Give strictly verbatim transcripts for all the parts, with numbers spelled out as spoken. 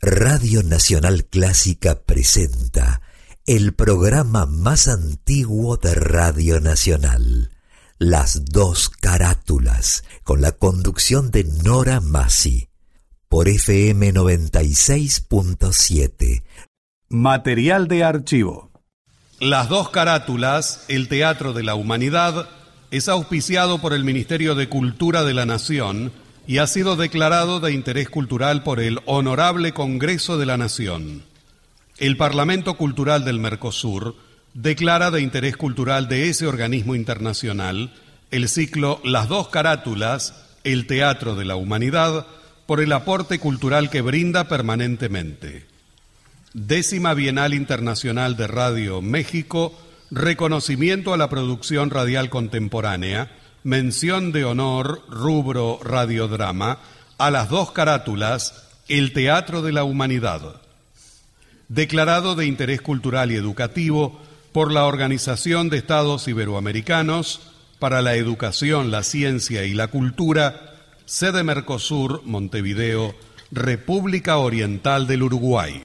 Radio Nacional Clásica presenta el programa más antiguo de Radio Nacional, Las Dos Carátulas, con la conducción de Nora Massi, por F M noventa y seis punto siete. Material de archivo. Las Dos Carátulas, el Teatro de la Humanidad, es auspiciado por el Ministerio de Cultura de la Nación y ha sido declarado de interés cultural por el Honorable Congreso de la Nación. El Parlamento Cultural del Mercosur declara de interés cultural de ese organismo internacional el ciclo Las Dos Carátulas, el Teatro de la Humanidad, por el aporte cultural que brinda permanentemente. Décima Bienal Internacional de Radio México, reconocimiento a la producción radial contemporánea, mención de honor, rubro radiodrama, a Las Dos Carátulas, el Teatro de la Humanidad. Declarado de interés cultural y educativo por la Organización de Estados Iberoamericanos para la Educación, la Ciencia y la Cultura, sede Mercosur, Montevideo, República Oriental del Uruguay.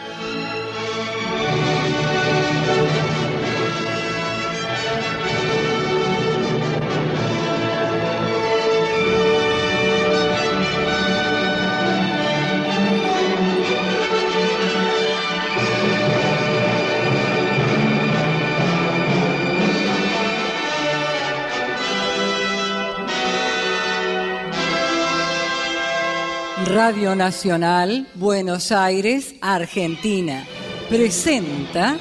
Radio Nacional, Buenos Aires, Argentina, presenta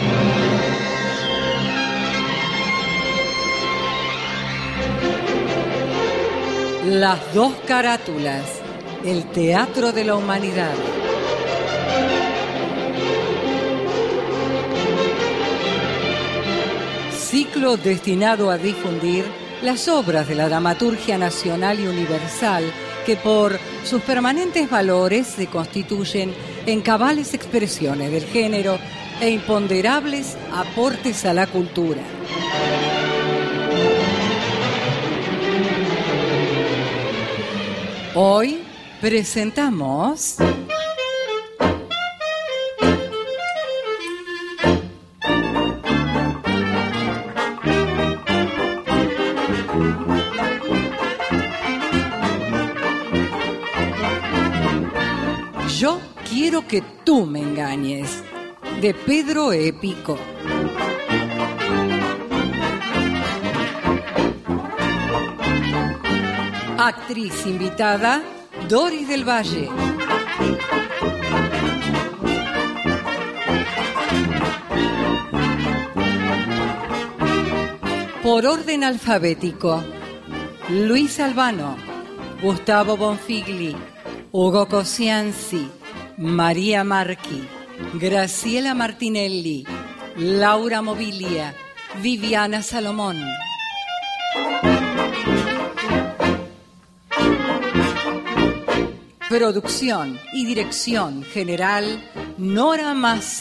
Las Dos Carátulas, el Teatro de la Humanidad. Ciclo destinado a difundir las obras de la dramaturgia nacional y universal que por sus permanentes valores se constituyen en cabales expresiones del género e imponderables aportes a la cultura. Hoy presentamos Yo quiero que tú me engañes, de Pedro E. Pico. Actriz invitada, Doris del Valle. Por orden alfabético, Luis Albano, Gustavo Bonfigli, Hugo Cosianzi, María Marchi, Graciela Martinelli, Laura Mobilia, Viviana Salomón. Producción y dirección general, Nora Massi.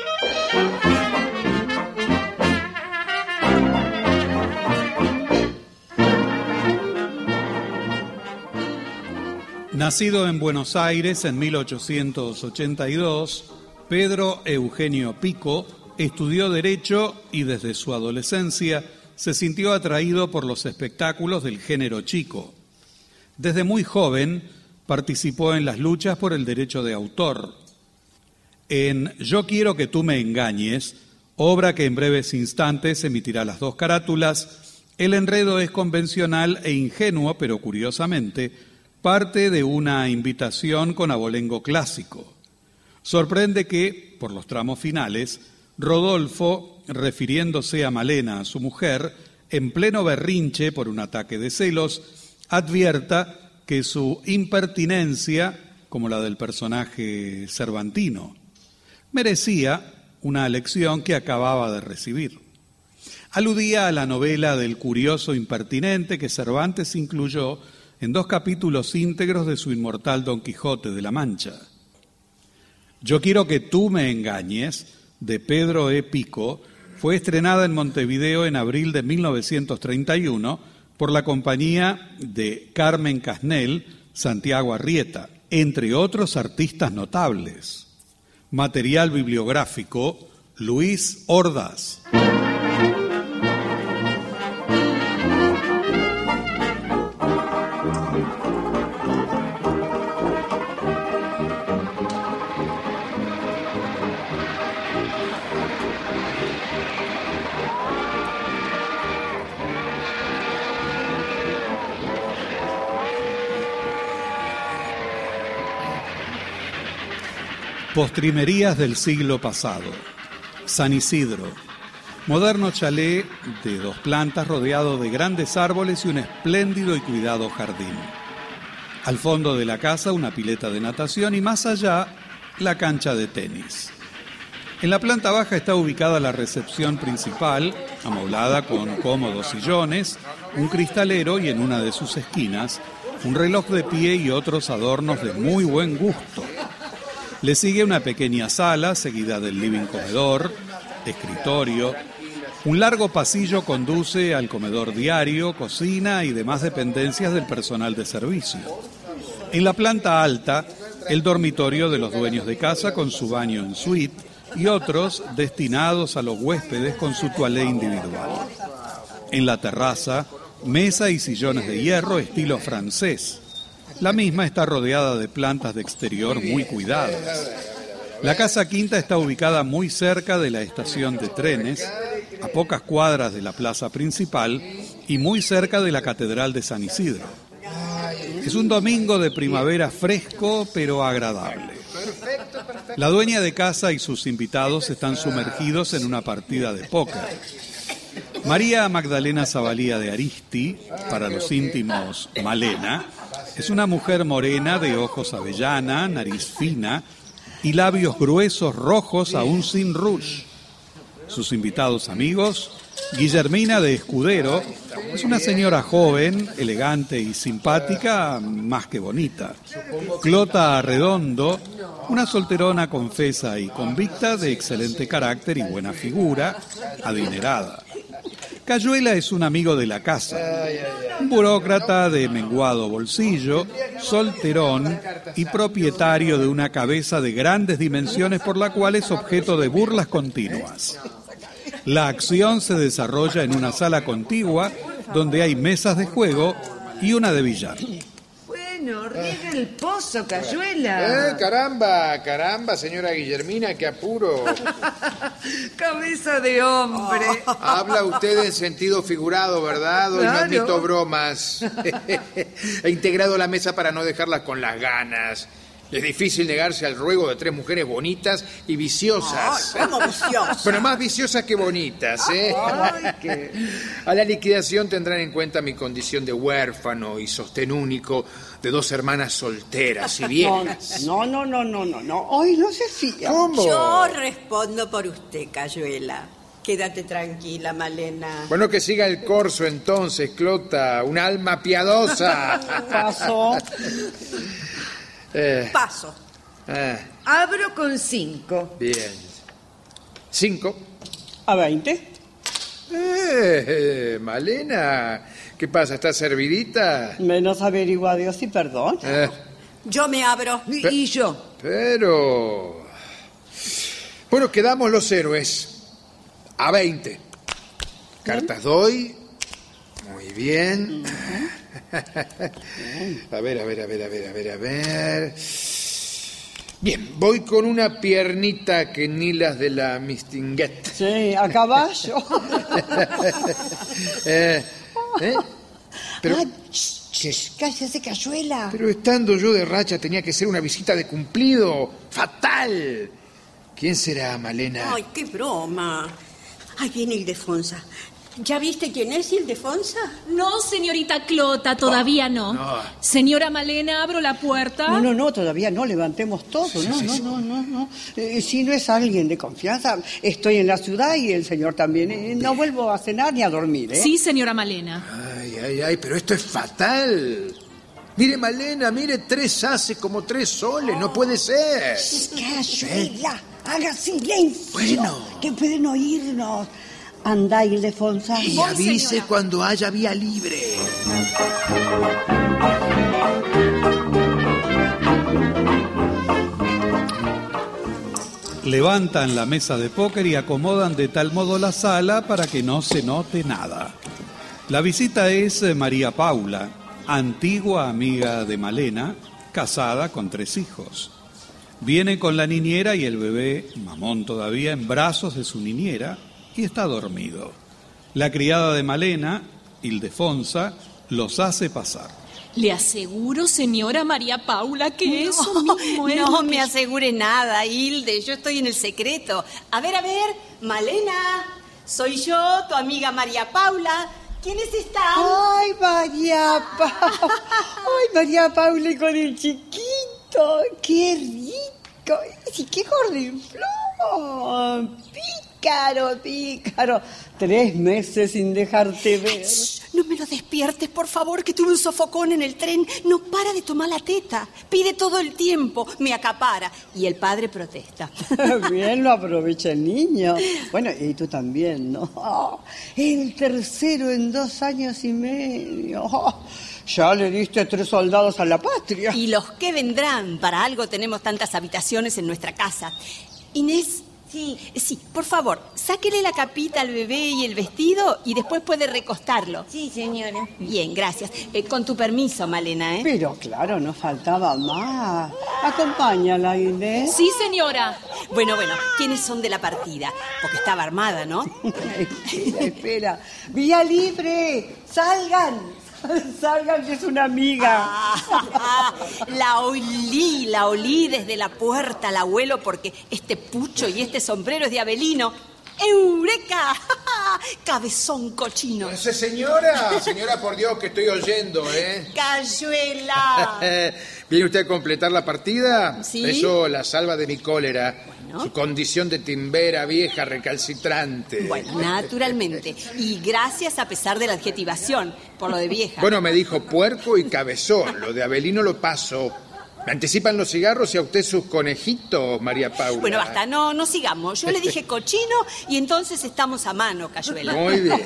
Nacido en Buenos Aires en mil ochocientos ochenta y dos, Pedro Eugenio Pico estudió Derecho y desde su adolescencia se sintió atraído por los espectáculos del género chico. Desde muy joven participó en las luchas por el derecho de autor. En Yo quiero que tú me engañes, obra que en breves instantes emitirá Las Dos Carátulas, el enredo es convencional e ingenuo, pero curiosamente parte de una invitación con abolengo clásico. Sorprende que, por los tramos finales, Rodolfo, refiriéndose a Malena, a su mujer, en pleno berrinche por un ataque de celos, advierta que su impertinencia, como la del personaje cervantino, merecía una lección que acababa de recibir. Aludía a la novela del curioso impertinente que Cervantes incluyó en dos capítulos íntegros de su inmortal Don Quijote de la Mancha. Yo quiero que tú me engañes, de Pedro E. Pico, fue estrenada en Montevideo en abril de mil novecientos treinta y uno por la compañía de Carmen Casnel, Santiago Arrieta. entre otros artistas notables. Material bibliográfico, Luis Ordaz. Postrimerías del siglo pasado. San Isidro. Moderno chalet de dos plantas rodeado de grandes árboles y un espléndido y cuidado jardín. Al fondo de la casa una pileta de natación y más allá la cancha de tenis. En la planta baja está ubicada la recepción principal, amoblada con cómodos sillones, un cristalero y en una de sus esquinas un reloj de pie y otros adornos de muy buen gusto. Le sigue una pequeña sala, seguida del living comedor, escritorio. Un largo pasillo conduce al comedor diario, cocina y demás dependencias del personal de servicio. En la planta alta, el dormitorio de los dueños de casa con su baño en suite y otros destinados a los huéspedes con su toilette individual. En la terraza, mesa y sillones de hierro estilo francés. La misma está rodeada de plantas de exterior muy cuidadas. La casa quinta está ubicada muy cerca de la estación de trenes, a pocas cuadras de la plaza principal y muy cerca de la Catedral de San Isidro. Es un domingo de primavera fresco pero agradable. La dueña de casa y sus invitados están sumergidos en una partida de póker. María Magdalena Zavalía de Aristi, para los íntimos Malena, es una mujer morena de ojos avellana, nariz fina y labios gruesos rojos aún sin rouge. Sus invitados amigos, Guillermina de Escudero, es una señora joven, elegante y simpática, más que bonita. Clota Arredondo, una solterona confesa y convicta de excelente carácter y buena figura, adinerada. Cayuela es un amigo de la casa, un burócrata de menguado bolsillo, solterón y propietario de una cabeza de grandes dimensiones por la cual es objeto de burlas continuas. La acción se desarrolla en una sala contigua donde hay mesas de juego y una de billar. Bueno, riega el pozo, Cayuela. Eh, caramba, caramba, señora Guillermina, qué apuro. Cabeza de hombre. Habla usted en sentido figurado, ¿verdad? Hoy Claro. no admito bromas. He integrado la mesa para no dejarlas con las ganas. Es difícil negarse al ruego de tres mujeres bonitas y viciosas. Ay, ¿cómo viciosas? Pero más viciosas que bonitas, ¿eh? Ay, qué... A la liquidación tendrán en cuenta mi condición de huérfano y sostén único de dos hermanas solteras y viejas. No, no, no, no, no, no. Hoy no se fía. ¿Cómo? Yo respondo por usted, Cayuela. Quédate tranquila, Malena. Bueno, que siga el corso entonces, Clota, un alma piadosa. Pasó. Eh, Paso. ah, Abro con cinco. bien. Cinco. A veinte. Eh, Malena, ¿qué pasa? ¿Estás servidita? Menos averigua Dios y perdón. Eh, Yo me abro. Y, y yo. pero... Bueno, quedamos los héroes. A veinte. Cartas doy. Muy bien. A ver, a ver, a ver, a ver, a ver, a ver. Bien, voy con una piernita que ni las de la Mistinguet. Sí, a caballo. eh, ¿eh? Pero, Ay, sh, sh, cállese, Cayuela. pero estando yo de racha tenía que ser una visita de cumplido. ¡Fatal! ¿Quién será, Malena? Ay, qué broma. Ahí viene Ildefonsa. ¿Ya viste quién es Ildefonsa? No, señorita Clota, todavía no. no. Señora Malena, abro la puerta. No, no, no, todavía no, levantemos todo. No, no, no, no, no. Eh, si no es alguien de confianza, estoy en la ciudad y el señor también. Eh, no vuelvo a cenar ni a dormir, ¿eh? Sí, señora Malena. Ay, ay, ay, pero esto es fatal. Mire, Malena, mire, tres haces como tres soles, no puede ser. Cayuela, haga silencio. Bueno. Que pueden oírnos. Anda, Ildefonsa. Y Voy, avise señora. cuando haya vía libre. Levantan la mesa de póker y acomodan de tal modo la sala para que no se note nada. La visita es María Paula, antigua amiga de Malena, casada con tres hijos. Viene con la niñera y el bebé, mamón todavía, en brazos de su niñera y está dormido. La criada de Malena, Ildefonsa, los hace pasar. Le aseguro, señora María Paula, que No, eso mismo es no lo me que- asegure nada, Hilde. Yo estoy en el secreto. A ver, a ver, Malena, soy yo, tu amiga María Paula. ¿Quiénes están? Ay, María Paula. Ay, María Paula y con el chiquito. Qué rico. Y qué gordinflón. Pícaro, pícaro. Tres meses sin dejarte ver. No me lo despiertes, por favor, que tuve un sofocón en el tren. No para de tomar la teta. Pide todo el tiempo, me acapara. Y el padre protesta. Bien lo aprovecha el niño. Bueno, y tú también, ¿no? Oh, el tercero en dos años y medio. Oh, ya le diste tres soldados a la patria. Y los que vendrán, para algo tenemos tantas habitaciones en nuestra casa. Inés, sí, sí, por favor, sáquele la capita al bebé y el vestido y después puede recostarlo. Sí, señora. Bien, gracias. Eh, con tu permiso, Malena, ¿eh? Pero claro, no faltaba más. Acompáñala, Inés. Sí, señora. Bueno, bueno, ¿quiénes son de la partida? Porque estaba armada, ¿no? Espera, espera. Vía libre. Salgan. Salgan, que es una amiga. Ah, la olí, la olí desde la puerta al abuelo porque este pucho y este sombrero es de Abelino. ¡Eureka! Cabezón cochino. No sé, señora, señora, por Dios, que estoy oyendo, ¿eh? ¡Cayuela! ¿Viene usted a completar la partida? Sí. Eso la salva de mi cólera. Bueno. Su condición de timbera vieja recalcitrante. Bueno, naturalmente. Y gracias a pesar de la adjetivación, por lo de vieja. Bueno, me dijo puerco y cabezón. Lo de Abelino lo paso. Me anticipan los cigarros y a usted sus conejitos, María Paula. Bueno, basta, no, no sigamos. Yo le dije cochino y entonces estamos a mano, Cayuela. Muy bien.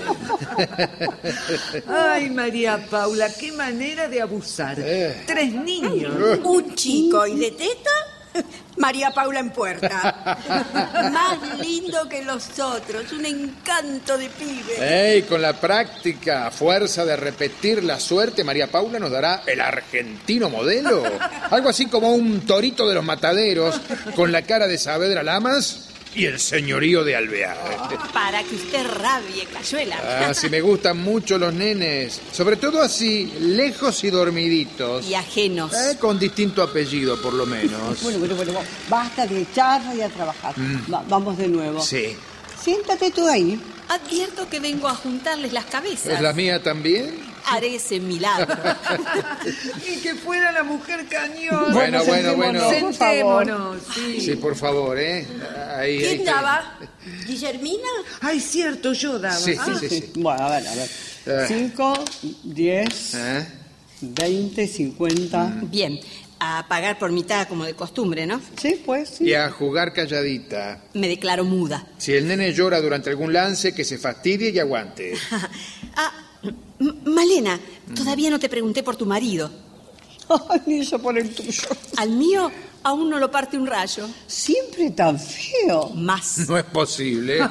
Ay, María Paula, qué manera de abusar. Eh. Tres niños. Un chico y de teta, María Paula en puerta. Más lindo que los otros, un encanto de pibe. Ey, con la práctica, a fuerza de repetir la suerte, María Paula nos dará el argentino modelo. Algo así como un torito de los mataderos, con la cara de Saavedra Lamas y el señorío de Alvear. Para que usted rabie, Cayuela. Ah, sí me gustan mucho los nenes, sobre todo así, lejos y dormiditos. Y ajenos. Eh, con distinto apellido, por lo menos. Bueno, bueno, bueno. Basta de charla y a trabajar. Va- vamos de nuevo. Sí. Siéntate tú ahí. Advierto que vengo a juntarles las cabezas. ¿Es la mía también? Haré ese milagro. Y que fuera la mujer cañón. Bueno, bueno, bueno. sentémonos, por favor. Sentémonos, sí. Sí, por favor, ¿eh? Ahí, ahí ¿Quién está. daba? ¿Guillermina? Ay, cierto, yo daba. Sí, Ah, sí, sí. Bueno, a ver, a ver. Eh. Cinco, diez, ¿Eh? veinte, cincuenta. Bien, a pagar por mitad como de costumbre, ¿no? Sí, pues, sí. Y a jugar calladita. Me declaro muda. Si el nene llora durante algún lance, que se fastidie y aguante. Ah, M- Malena, todavía no te pregunté por tu marido. Ay, ni yo por el tuyo. Al mío aún no lo parte un rayo. Siempre tan feo. Más. No es posible.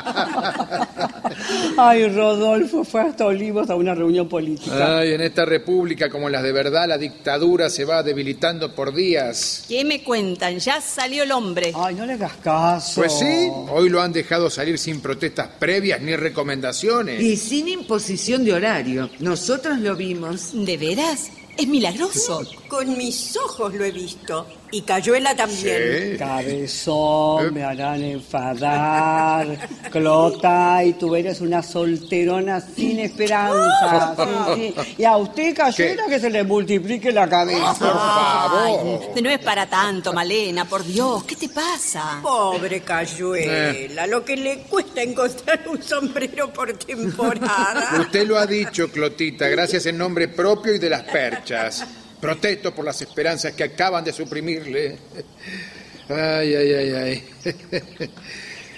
Ay, Rodolfo fue hasta Olivos a una reunión política. Ay, en esta república, como en las de verdad, la dictadura se va debilitando por días. ¿Qué me cuentan? Ya salió el hombre. Ay, no le hagas caso. Pues sí, hoy lo han dejado salir sin protestas previas ni recomendaciones. Y sin imposición de horario. Nosotros lo vimos. ¿De veras? Es milagroso. Con mis ojos lo he visto. Y Cayuela también. Sí. Cabezón, me harán enfadar. Clota, y tú eres una solterona sin esperanza. Sí, sí. Y a usted, Cayuela, que se le multiplique la cabeza. Por favor. Ay, no es para tanto, Malena, por Dios. ¿Qué te pasa? Pobre Cayuela, lo que le cuesta encontrar un sombrero por temporada. Usted lo ha dicho, Clotita, gracias en nombre propio y de las perchas. Protesto por las esperanzas que acaban de suprimirle. Ay, ay, ay, ay.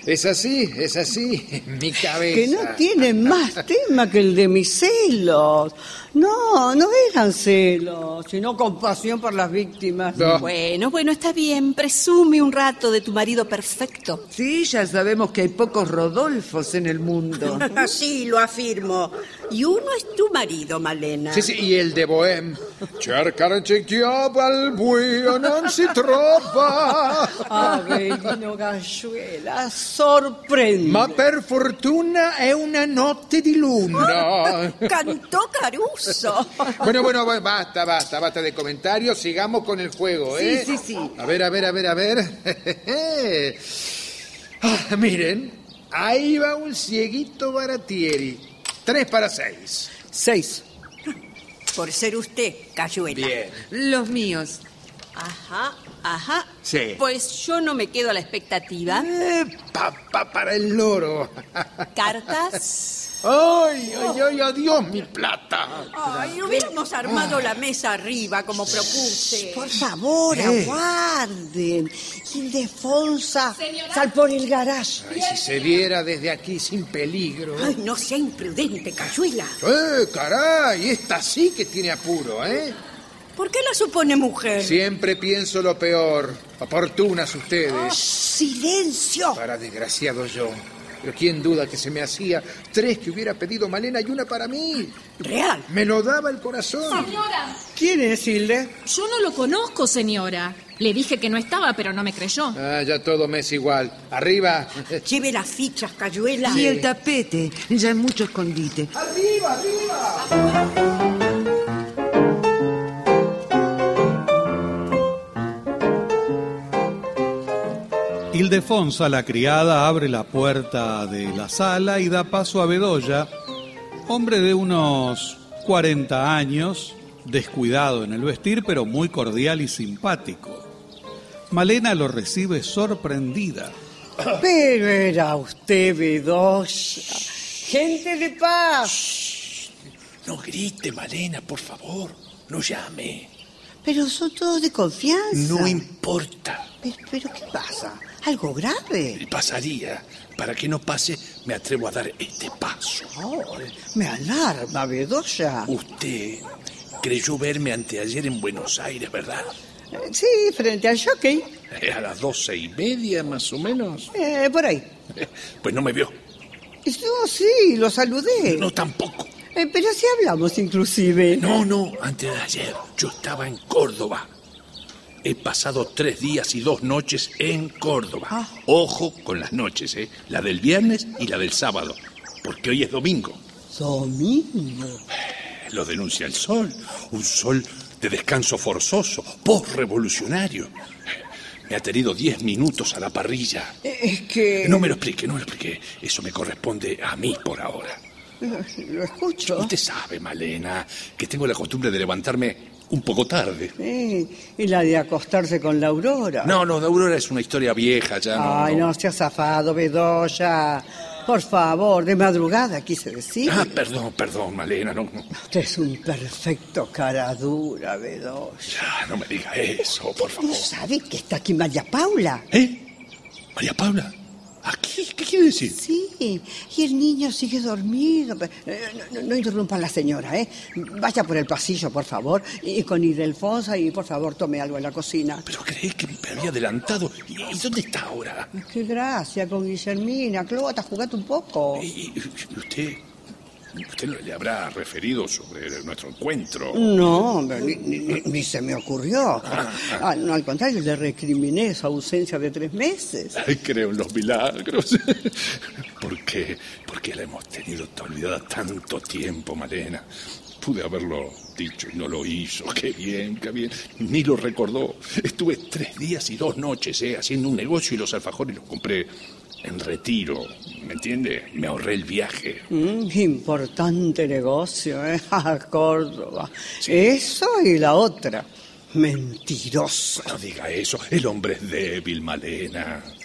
Es así, es así, en mi cabeza. Que no tiene más tema que el de mis celos. No, no eran celos, sino compasión por las víctimas. No. Bueno, bueno, está bien. Presume un rato de tu marido perfecto. Sí, ya sabemos que hay pocos Rodolfos en el mundo. Sí, lo afirmo. Y uno es tu marido, Malena. Sí, sí, y el de Bohem. Cercare chiava al buio non si trova. Abelino Galluela, sorprende. Ma per fortuna è una notte di luna. Cantó Caruso. Bueno, bueno, bueno, basta, basta, basta de comentarios. Sigamos con el juego, ¿eh? Sí, sí, sí. A ver, a ver, a ver, a ver. Ah, miren, ahí va un cieguito Baratieri. Tres para seis. Seis. Por ser usted, Cayuela. Bien. Los míos. Ajá, ajá. Sí. Pues yo no me quedo a la expectativa. Eh, papá para el loro. Cartas. ¡Ay, ay, ay, adiós, mi plata! Ay, hubiéramos armado la mesa arriba, como propuse. Por favor, ¿Qué? aguarden. Ildefonsa, sal por el garaje. Ay, si se viera desde aquí sin peligro. Ay, no sea imprudente, Cayuela. ¡Eh, caray! Esta sí que tiene apuro, ¿eh? ¿Por qué la supone mujer? Siempre pienso lo peor. Oportunas ustedes. ¡Silencio! Para desgraciado yo. Pero quién duda que se me hacía tres que hubiera pedido Malena y una para mí. Real. Me lo daba el corazón. Señora, ¿Quién es Hilde? yo no lo conozco, señora. Le dije que no estaba, pero no me creyó. Ah, ya todo me es igual. Arriba. Lleve las fichas, Cayuela. Y el tapete. Ya hay mucho escondite. ¡Arriba, arriba! Ildefonsa, la criada, abre la puerta de la sala y da paso a Bedoya, hombre de unos cuarenta años, descuidado en el vestir, pero muy cordial y simpático. Malena lo recibe sorprendida. Pero era usted, Bedoya. Gente de paz. No grite, Malena, por favor. No llame. Pero son todos de confianza. No importa. Pero, pero ¿qué pasa? ¿Algo grave? Pasaría. Para que no pase, me atrevo a dar este paso. Oh, me alarma, Bedoya. Usted creyó verme anteayer en Buenos Aires, ¿verdad? Sí, frente al jockey. A las doce y media, más o menos. Eh, por ahí. Pues no me vio. No, sí, lo saludé. No, tampoco. Eh, pero sí hablamos, inclusive. No, no, antes de ayer. Yo estaba en Córdoba. He pasado tres días y dos noches en Córdoba. Ah. Ojo con las noches, ¿eh? La del viernes y la del sábado. Porque hoy es domingo. Domingo. Lo denuncia el sol. Un sol de descanso forzoso, post-revolucionario. Me ha tenido diez minutos a la parrilla. Es que... No me lo explique, no me lo explique. Eso me corresponde a mí por ahora. Lo escucho. Usted sabe, Malena, que tengo la costumbre de levantarme un poco tarde. Sí, y la de acostarse con la Aurora. No, no, de Aurora es una historia vieja, ya no... Ay, no, se ha zafado, Bedoya. Por favor, de madrugada, quise decir. Ah, perdón, perdón, Malena, no, no. Usted es un perfecto cara dura, Bedoya. Ya, no me diga eso, por favor. ¿No sabe que está aquí María Paula? ¿Eh? ¿María Paula? ¿Aquí? ¿Qué quiere decir? Sí, y el niño sigue dormido. Eh, No, no, no interrumpa a la señora, ¿eh? Vaya por el pasillo, por favor, y con Ildefonsa y, por favor, tome algo en la cocina. Pero creí que me había adelantado. ¿Y y dónde está ahora? Qué gracia con Guillermina. Clota, jugate un poco. ¿Y y usted? ¿Usted no le habrá referido sobre nuestro encuentro? No, ni, ni- ni se me ocurrió. Ah, no, al contrario, le recriminé su ausencia de tres meses. Ay, creo en los milagros. ¿Por qué? ¿Por qué la hemos tenido olvidada tanto tiempo, Malena? Pude haberlo dicho y no lo hizo. Qué bien, qué bien. Ni lo recordó. Estuve tres días y dos noches eh, haciendo un negocio y los alfajores los compré en Retiro. ¿Me entiende? Me ahorré el viaje. Mm, importante negocio, ¿eh? A Córdoba. Eso y la otra. Mentiroso. No diga eso. El hombre es débil, Malena.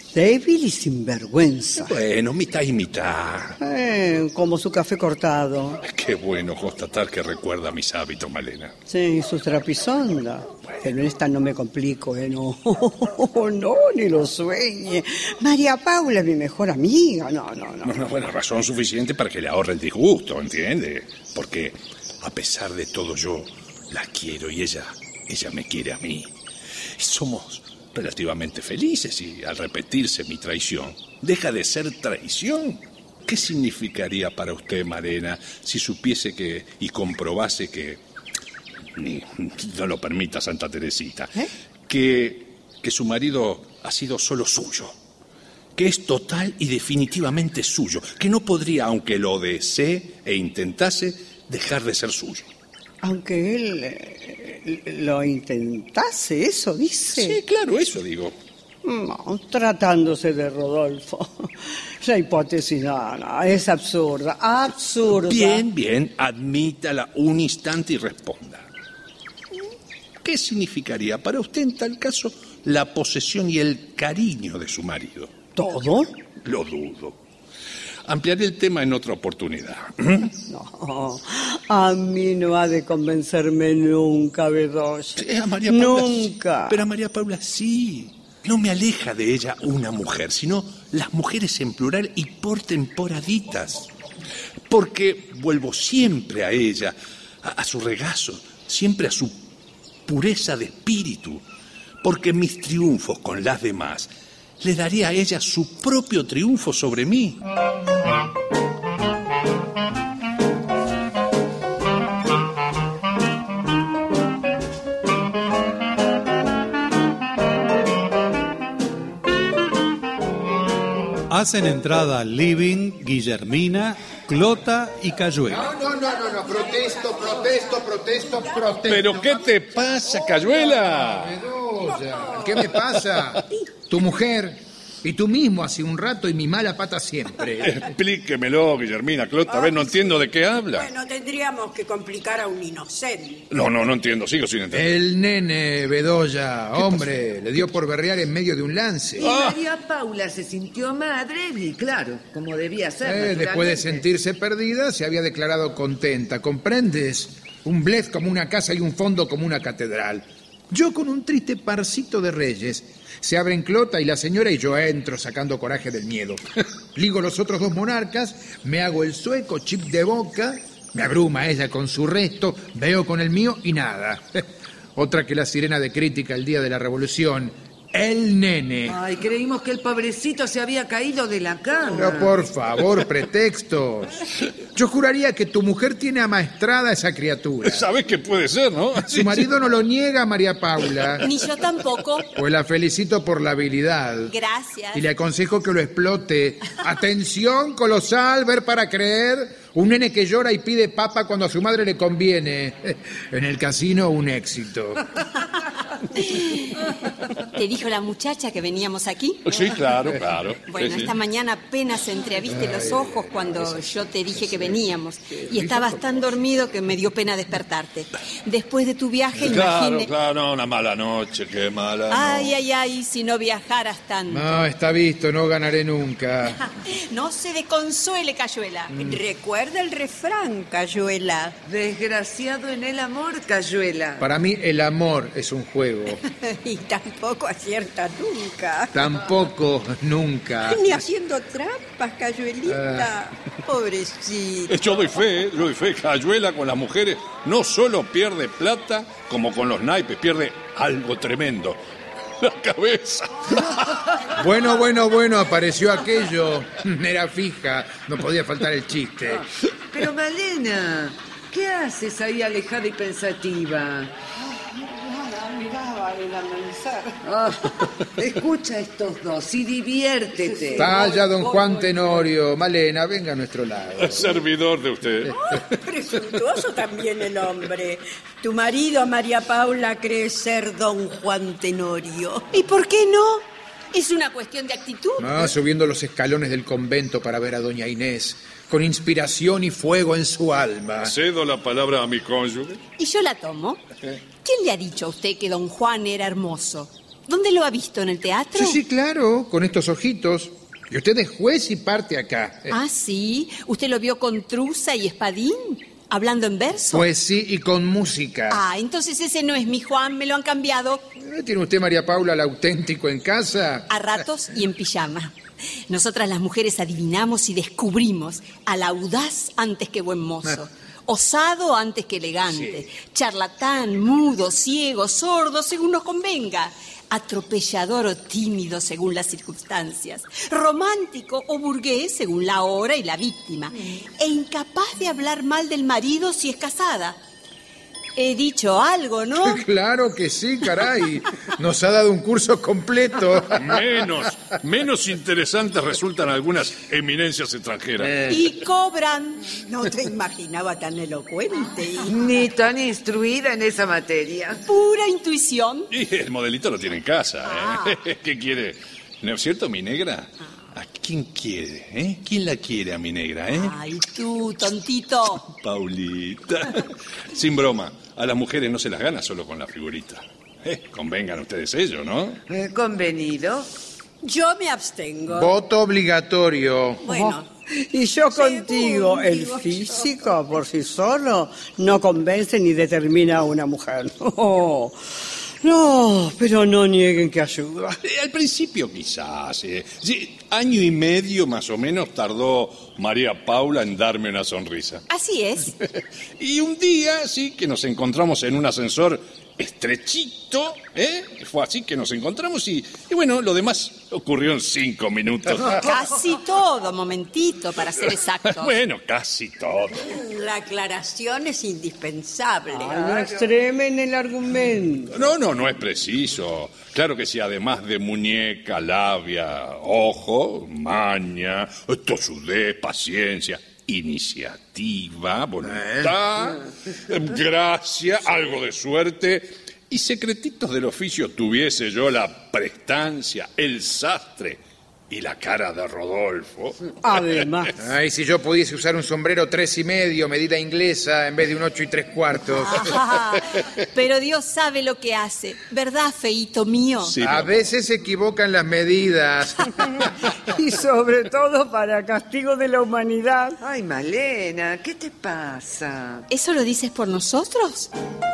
débil y sinvergüenza. Bueno, mitad y mitad. Eh, como su café cortado. Qué bueno constatar que recuerda mis hábitos, Malena. Sí, su trapisonda. Pero en esta no me complico, ¿eh? No, no, ni lo sueñe. María Paula es mi mejor amiga. No, no, no. Una buena razón suficiente para que le ahorre el disgusto, ¿entiende? Porque a pesar de todo yo la quiero y ella, ella me quiere a mí. Y somos relativamente felices y al repetirse mi traición, deja de ser traición. ¿Qué significaría para usted, Malena, si supiese que y comprobase que, ni no lo permita Santa Teresita, ¿Eh? que, que su marido ha sido solo suyo, que es total y definitivamente suyo, que no podría, aunque lo desee e intentase, dejar de ser suyo? Aunque él eh, lo intentase, eso dice. Sí, claro, eso digo. No, tratándose de Rodolfo. La hipótesis no, no, es absurda, absurda. Bien, bien, admítala un instante y responda. ¿Qué significaría para usted en tal caso la posesión y el cariño de su marido? ¿Todo? Lo dudo. Ampliaré el tema en otra oportunidad. No, a mí no ha de convencerme nunca, Bedoya. Sí, a María Paula, nunca. Pero a María Paula sí. No me aleja de ella una mujer, sino las mujeres en plural y por temporaditas. Porque vuelvo siempre a ella, a, a su regazo, siempre a su pureza de espíritu. Porque mis triunfos con las demás le daría a ella su propio triunfo sobre mí. Hacen entrada al living Guillermina, Clota y Cayuela. No, no, no, no, no, protesto, protesto, protesto, protesto. ¿Pero qué te pasa, Cayuela? Bedoya, ¿qué me pasa? Tu mujer y tú mismo hace un rato y mi mala pata siempre. Explíquemelo, Guillermina, Clota, a ver, no entiendo de qué habla. Bueno, tendríamos que complicar a un inocente. No, no, no entiendo, sigo sin entender. El nene, Bedoya, hombre, le dio por berrear en medio de un lance. Y María Paula se sintió madre y claro, como debía ser. Eh, después de sentirse perdida, se había declarado contenta, ¿comprendes? Un blef como una casa y un fondo como una catedral. Yo con un triste parcito de reyes. Se abren Clota y la señora y yo entro sacando coraje del miedo. Ligo los otros dos monarcas, me hago el sueco, chip de boca, me abruma ella con su resto, veo con el mío y nada. Otra que la sirena de crítica el día de la revolución. El nene. Ay, creímos que el pobrecito se había caído de la cama. Pero por favor, pretextos. Yo juraría que tu mujer tiene amaestrada a esa criatura. ¿Sabes qué puede ser, no? Su marido no lo niega, María Paula. Ni yo tampoco. Pues la felicito por la habilidad. Gracias. Y le aconsejo que lo explote. Atención colosal, ver para creer. Un nene que llora y pide papa cuando a su madre le conviene. En el casino, un éxito. ¿Te dijo la muchacha que veníamos aquí? Sí, claro, claro. Bueno, sí, esta sí. mañana apenas entreabriste los ojos cuando yo te dije que veníamos. Y estabas tan dormido que me dio pena despertarte. Después de tu viaje, Claro, imagine... claro, una mala noche, qué mala Ay, noche. ay, ay, si no viajaras tanto. No, está visto, no ganaré nunca. No se desconsuele, Cayuela. Recuerda el refrán, Cayuela. Desgraciado en el amor, Cayuela. Para mí el amor es un juego. Y tampoco acierta nunca. Tampoco, nunca. Ni haciendo trampas, Cayuelita. Pobrecita. Yo doy fe, eh, yo doy fe. Cayuela con las mujeres no solo pierde plata, como con los naipes, pierde algo tremendo. La cabeza. Bueno, bueno, bueno, apareció aquello. Era fija, no podía faltar el chiste. Pero Malena, ¿qué haces ahí alejada y pensativa? Miraba el amanecer. Ah, escucha a estos dos y diviértete. Vaya, don Juan Tenorio. Malena, venga a nuestro lado. Servidor de usted. Presuntuoso también el hombre. Tu marido, María Paula, cree ser don Juan Tenorio. ¿Y por qué no? Es una cuestión de actitud. Ah, subiendo los escalones del convento para ver a doña Inés, con inspiración y fuego en su alma. Cedo la palabra a mi cónyuge. Y yo la tomo. ¿Quién le ha dicho a usted que don Juan era hermoso? ¿Dónde lo ha visto? ¿En el teatro? Sí, sí, claro, con estos ojitos. Y usted es juez y parte acá. Ah, sí. ¿Usted lo vio con truza y espadín? ¿Hablando en verso? Pues sí, y con música. Ah, entonces ese no es mi Juan, me lo han cambiado. ¿Tiene usted, María Paula, el auténtico en casa? A ratos y en pijama. Nosotras las mujeres adivinamos y descubrimos al audaz antes que buen mozo. Osado antes que elegante, sí. Charlatán, mudo, ciego, sordo, según nos convenga. Atropellador o tímido según las circunstancias. Romántico o burgués según la hora y la víctima. E incapaz de hablar mal del marido si es casada. He dicho algo, ¿no? Claro que sí, caray. Nos ha dado un curso completo. Menos, menos interesantes resultan algunas eminencias extranjeras. Eh. Y cobran. No te imaginaba tan elocuente. Ni tan instruida en esa materia. Pura intuición. Y el modelito lo tiene en casa, ¿eh? Ah. ¿Qué quiere? ¿No es cierto, mi negra? ¿A quién quiere, eh? ¿Quién la quiere a mi negra, eh? Ay, tú, tontito. Paulita. Sin broma, a las mujeres no se las gana solo con la figurita. Eh, convengan ustedes ello, ¿no? Eh, convenido. Yo me abstengo. Voto obligatorio. Bueno. Y yo contigo, el físico por sí solo no convence ni determina a una mujer. No. No, pero no nieguen que ayuda. Eh, al principio quizás. Eh. Sí, año y medio más o menos tardó María Paula en darme una sonrisa. Así es. Y un día, sí, que nos encontramos en un ascensor estrechito, ¿eh? Fue así que nos encontramos y, y bueno, lo demás ocurrió en cinco minutos. Casi todo, momentito, para ser exactos. Bueno, casi todo. La aclaración es indispensable. Ay, no extremen el argumento. No, no, no es preciso. Claro que sí, además de muñeca, labia, ojo, maña, tosudez, paciencia, iniciativa, voluntad, gracia, algo de suerte y secretitos del oficio tuviese yo la prestancia, el sastre y la cara de Rodolfo. Además. Ay, si yo pudiese usar un sombrero tres y medio, medida inglesa, en vez de un ocho y tres cuartos. Ah, pero Dios sabe lo que hace, ¿verdad, feíto mío? Sí, a veces se equivocan las medidas. Y sobre todo para castigo de la humanidad. Ay, Malena, ¿qué te pasa? ¿Eso lo dices por nosotros?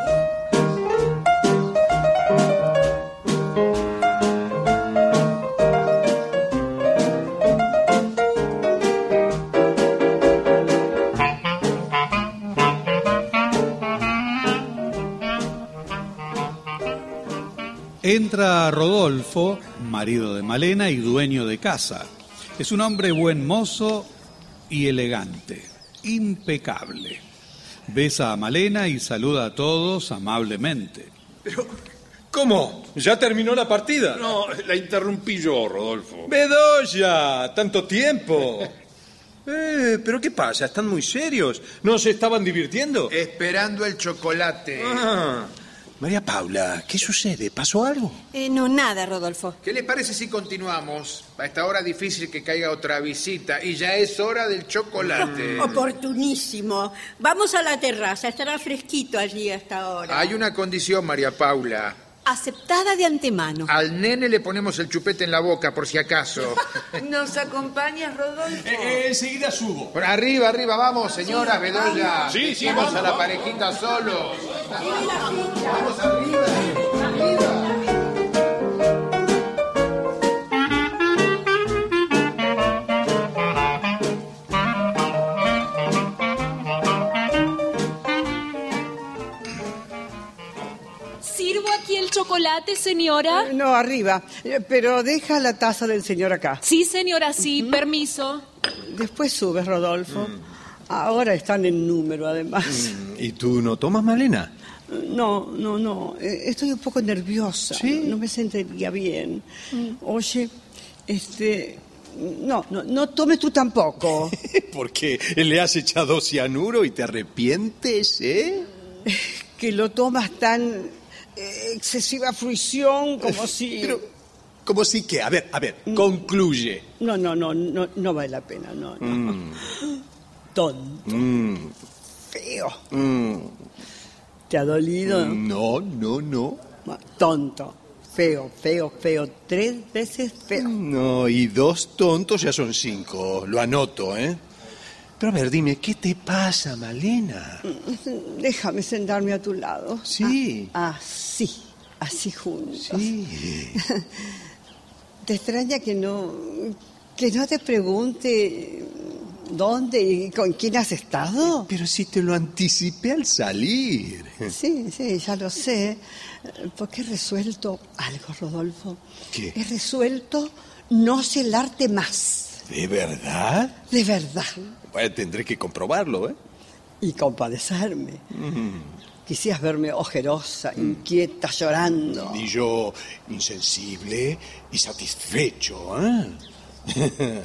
Entra Rodolfo, marido de Malena y dueño de casa. Es un hombre buen mozo y elegante, impecable. Besa a Malena y saluda a todos amablemente. Pero, ¿cómo? ¿Ya terminó la partida? No, la interrumpí yo, Rodolfo. ¡Bedoya! ¡Tanto tiempo! Eh, ¿pero qué pasa? ¿Están muy serios? ¿No se estaban divirtiendo? Esperando el chocolate. Ah. María Paula, ¿qué sucede? ¿Pasó algo? Eh, no, nada, Rodolfo. ¿Qué le parece si continuamos? A esta hora difícil que caiga otra visita y ya es hora del chocolate. Oportunísimo. Vamos a la terraza, estará fresquito allí hasta ahora. Hay una condición, María Paula. Aceptada de antemano. Al nene le ponemos el chupete en la boca, por si acaso. ¿Nos acompañas, Rodolfo? Eh, eh, enseguida subo. Bueno, arriba, arriba, vamos, señora Bedoya. Sí, sí, vamos vamos, a la vamos. parejita solos. Vamos arriba, arriba. ¿Sirvo aquí el chocolate, señora? Eh, no, arriba. Eh, pero deja la taza del señor acá. Sí, señora, sí. Uh-huh. Permiso. Después subes, Rodolfo. Mm. Ahora están en número, además. Mm. ¿Y tú no tomas, Malena? No, no, no. Eh, estoy un poco nerviosa. ¿Sí? No, no me sentiría bien. Mm. Oye, este... No, no, no tomes tú tampoco. ¿Por qué? ¿Le has echado cianuro y te arrepientes, eh? Que lo tomas tan... eh, excesiva fruición como si... Pero, ¿como si qué? A ver, a ver, mm. concluye. No, no, no, no, no vale la pena, no, no. Mm. Tonto. Mm. Feo. Mm. ¿Te ha dolido? No, no, no. Tonto. feo, feo, feo, tres veces feo. No, y dos tontos ya son cinco, lo anoto, ¿eh? Pero a ver, dime, ¿qué te pasa, Malena? Déjame sentarme a tu lado. Sí. Ah, así, así juntos. Sí. ¿Te extraña que no, que no te pregunte dónde y con quién has estado? Pero si te lo anticipé al salir. Sí, sí, ya lo sé. Porque he resuelto algo, Rodolfo. ¿Qué? He resuelto no celarte más. ¿De verdad? De verdad. Bueno, tendré que comprobarlo, ¿eh? Y compadecerme. Mm. Quisieras verme ojerosa, inquieta, llorando. Y yo insensible y satisfecho, ¿eh?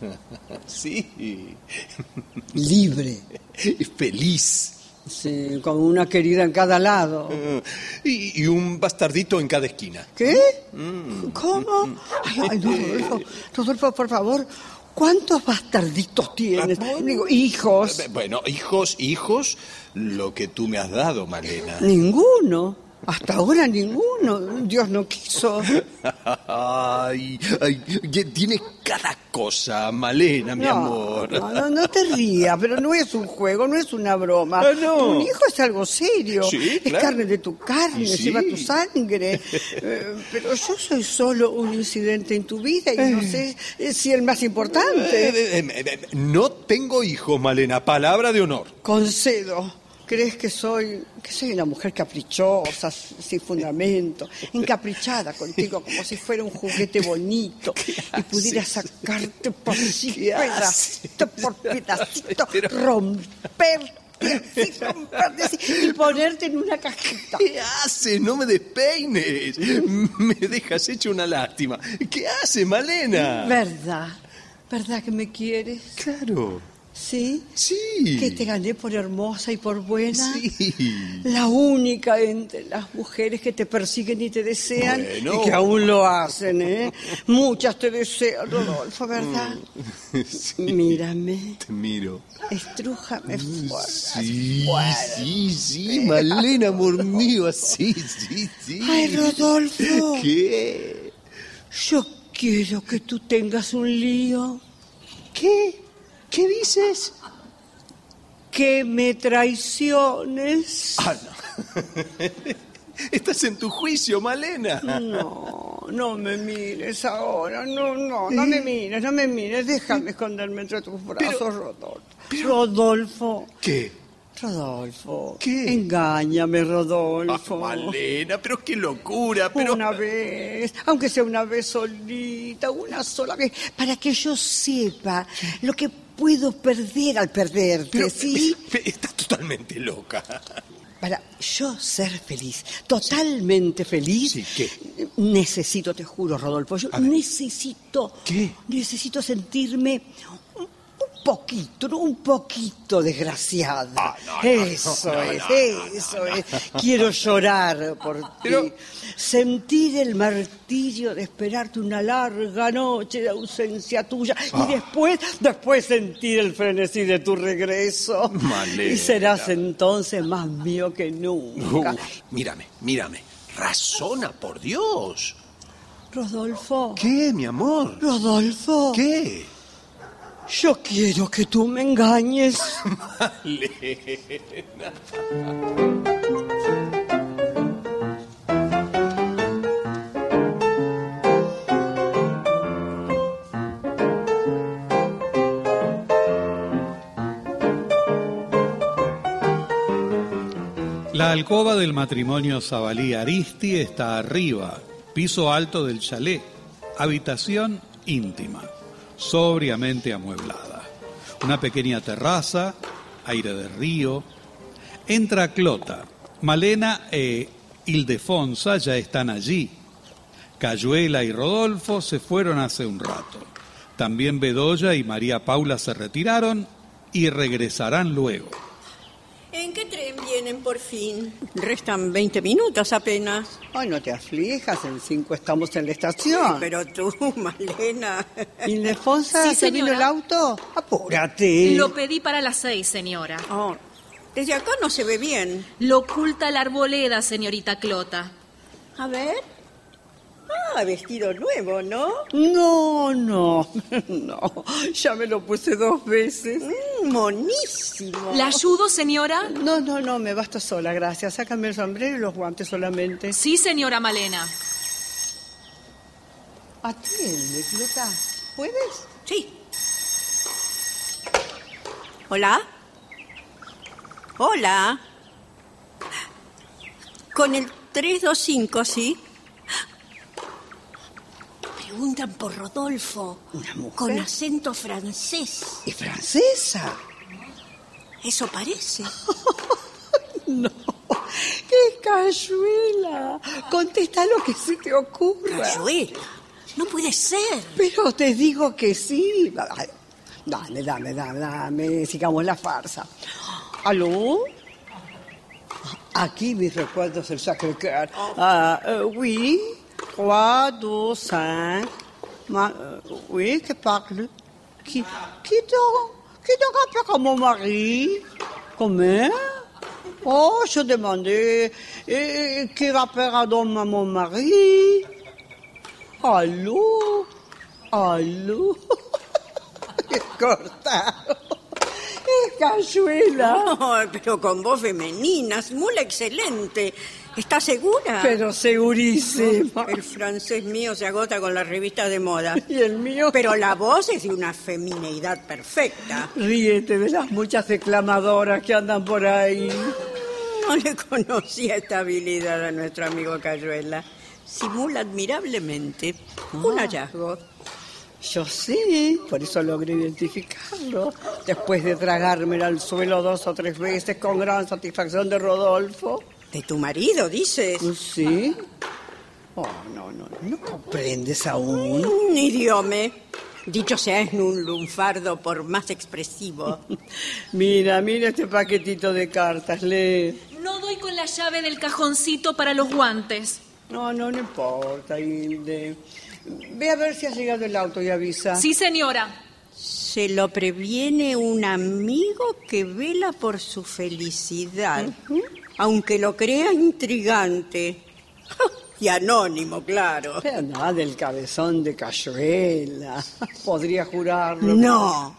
Sí. Libre. Feliz. Sí, con una querida en cada lado. Y, y un bastardito en cada esquina. ¿Qué? Mm. ¿Cómo? Ay, ay, no, Rodolfo, Rodolfo, por favor, ¿cuántos bastarditos tienes? Digo, hijos. Bueno, hijos, hijos, lo que tú me has dado, Malena. Ninguno. Hasta ahora ninguno. Dios no quiso. Ay, ay, tienes cada cosa, Malena, mi no, amor. No, no, no te rías, pero no es un juego, no es una broma. Ah, no. Un hijo es algo serio. Sí, es claro. carne de tu carne, Sí. lleva tu sangre. Eh, pero yo soy solo un incidente en tu vida y no sé si el más importante. Eh, eh, eh, no tengo hijos, Malena, palabra de honor. Concedo. ¿Crees que soy que soy una mujer caprichosa, sin fundamento, encaprichada contigo como si fuera un juguete bonito y pudiera sacarte por sí, pedacito por pedacito, Pero... romper así, romperte así, y ponerte en una cajita? ¿Qué haces? No me despeines. Me dejas hecho una lástima. ¿Qué haces, Malena? ¿Verdad? ¿Verdad que me quieres? Claro. ¿Sí? Sí. Que te gané por hermosa y por buena. Sí. La única entre las mujeres que te persiguen y te desean. Bueno. Y que aún lo hacen, ¿eh? Muchas te desean, Rodolfo, ¿verdad? Sí. Mírame. Te miro. Estrújame fuerte. Sí, fuerte. sí, sí, Malena, amor mío, así, sí, sí. Ay, Rodolfo. ¿Qué? Yo quiero que tú tengas un lío. ¿Qué? ¿Qué dices? Que me traiciones. Ah, no. Estás en tu juicio, Malena. No, no me mires ahora. No, no, no me mires, no me mires. Déjame esconderme entre tus brazos, Pero- Rodolfo. pero- Rodolfo. ¿Qué? Rodolfo. ¿Qué? Engáñame, Rodolfo. Ah, Malena, pero qué locura, pero... Una vez, aunque sea una vez solita, una sola vez, para que yo sepa lo que puedo perder al perderte, Pero, ¿sí? pero estás totalmente loca. Para yo ser feliz, totalmente feliz, Sí, ¿qué? necesito, te juro, Rodolfo, yo A ver. necesito, ¿Qué? necesito sentirme un, un poquito, un poquito desgraciada. Ah, no, no, eso no, no, es, no, no, eso no, no. es. Quiero llorar por Pero- ti, sentir el martirio de esperarte una larga noche de ausencia tuya Ah. y después, después sentir el frenesí de tu regreso. Malena. Y serás entonces más mío que nunca. Uy, mírame, mírame. Razona, por Dios. Rodolfo. ¿Qué, mi amor? Rodolfo. ¿Qué? Yo quiero que tú me engañes. Malena. La alcoba del matrimonio Zabalí Aristi está arriba, piso alto del chalet, habitación íntima, sobriamente amueblada. Una pequeña terraza, aire de río. Entra Clota. Malena e Ildefonsa ya están allí. Cayuela y Rodolfo se fueron hace un rato. También Bedoya y María Paula se retiraron y regresarán luego. ¿En qué tren vienen por fin? Restan veinte minutos apenas. Ay, no te aflijas, en cinco estamos en la estación. Pero tú, Malena. ¿Ildefonsa, Sí, se vino señora. el auto? Apúrate. Lo pedí para las seis, señora. Oh, desde acá no se ve bien. Lo oculta la arboleda, señorita Clota. A ver. Ah, vestido nuevo, ¿no? No, no, no. Ya me lo puse dos veces. Mm, monísimo. ¿La ayudo, señora? No, no, no, me basta sola, gracias. Sácame el sombrero y los guantes solamente. Sí, señora Malena. Atiende, Clota. ¿Puedes? Sí. ¿Hola? Hola. Con el tres dos cinco, ¿sí? Preguntan por Rodolfo. ¿Una mujer? Con acento francés. ¿Y francesa? Eso parece. No. ¡Qué cayuela! Contesta lo que se te ocurra. ¿Cayuela? No puede ser. Pero te digo que sí. Ay, dame, dame, dame, dame. Sigamos la farsa. ¿Aló? Aquí mis recuerdos del Sacré-Cœur. Ah, uh, oui. trois, deux, cinq. Ma, uh, oui, que parle? Qui, qui donc? Qui donc appelle à mon mari? Comment? Oh, je demandais, eh, qui rappellera donc à mon mari? Allô? Allô? Cortado. ¡Qué cayuela! Oh, pero con voz femenina, simula excelente. ¿Estás segura? Pero segurísima. El francés mío se agota con las revistas de moda. ¿Y el mío? Pero la voz es de una femineidad perfecta. Ríete de las muchas declamadoras que andan por ahí. No le conocía esta habilidad a nuestro amigo Cayuela. Simula admirablemente. Ah. Un hallazgo. Yo sí, por eso logré identificarlo. Después de tragármelo al suelo dos o tres veces con gran satisfacción de Rodolfo. ¿De tu marido, dices? Sí. Oh, no, no, no comprendes aún. Un idioma. Dicho sea en un lunfardo por más expresivo. Mira, mira este paquetito de cartas, lee. No doy con la llave del cajoncito para los guantes. No, no, no importa, Hilde. Ve a ver si ha llegado el auto y avisa. Sí, señora. Se lo previene un amigo que vela por su felicidad, uh-huh. Aunque lo crea intrigante. Y anónimo, claro. Pero nada del cabezón de Cayuela. Podría jurarlo. No.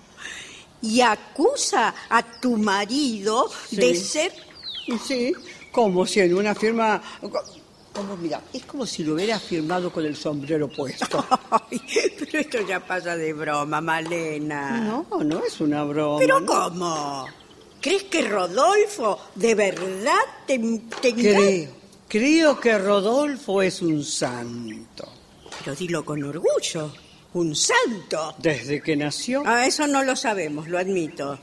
Y acusa a tu marido sí. de ser... Sí, como si en una firma... Como, mira, es como si lo hubiera firmado con el sombrero puesto. Ay, pero esto ya pasa de broma, Malena. No, no es una broma. ¿Pero ¿no? cómo? ¿Crees que Rodolfo de verdad te, te Creo, creo que Rodolfo es un santo. Pero dilo con orgullo, un santo. Desde que nació. Ah, eso no lo sabemos, lo admito.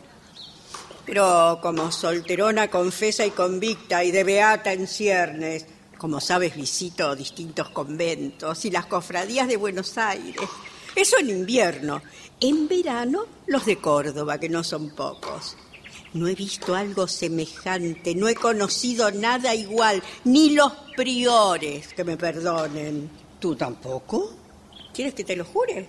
Pero como solterona confesa y convicta y de beata en ciernes... Como sabes, visito distintos conventos y las cofradías de Buenos Aires. Eso en invierno. En verano, los de Córdoba, que no son pocos. No he visto algo semejante, no he conocido nada igual, ni los priores, que me perdonen. ¿Tú tampoco? ¿Quieres que te lo jure?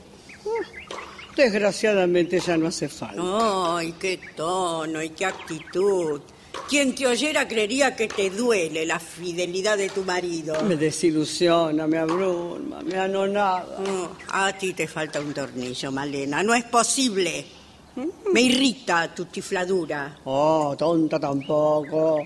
Desgraciadamente ya no hace falta. ¡Ay, qué tono y qué actitud! Quien te oyera creería que te duele la fidelidad de tu marido. Me desilusiona, me abruma, me anonada. Oh, a ti te falta un tornillo, Malena. No es posible. Me irrita tu chifladura. Oh, tonta tampoco.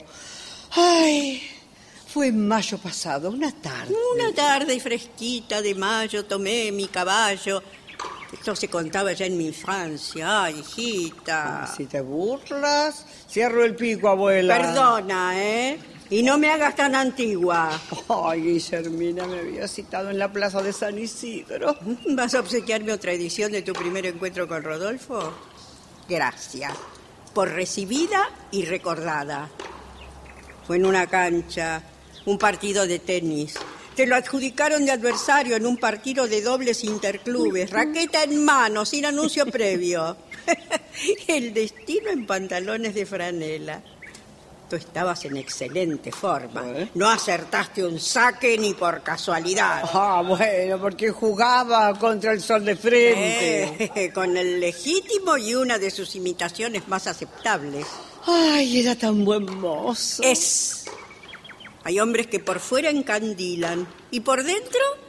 Ay, fue en mayo pasado, una tarde. Una tarde fresquita de mayo tomé mi caballo. Esto se contaba ya en mi infancia. Ay, hijita. Si te burlas, cierro el pico, abuela. Perdona, ¿eh? Y no me hagas tan antigua. Ay, Guillermina, me había citado en la plaza de San Isidro. ¿Vas a obsequiarme otra edición de tu primer encuentro con Rodolfo? Gracias. Por recibida y recordada. Fue en una cancha, un partido de tenis. Te lo adjudicaron de adversario en un partido de dobles interclubes, raqueta en mano, sin anuncio previo. El destino en pantalones de franela. Tú estabas en excelente forma. ¿Eh? No acertaste un saque ni por casualidad. Ah, bueno, porque jugaba contra el sol de frente. Eh, con el legítimo y una de sus imitaciones más aceptables. Ay, era tan buen mozo. Es... Hay hombres que por fuera encandilan y por dentro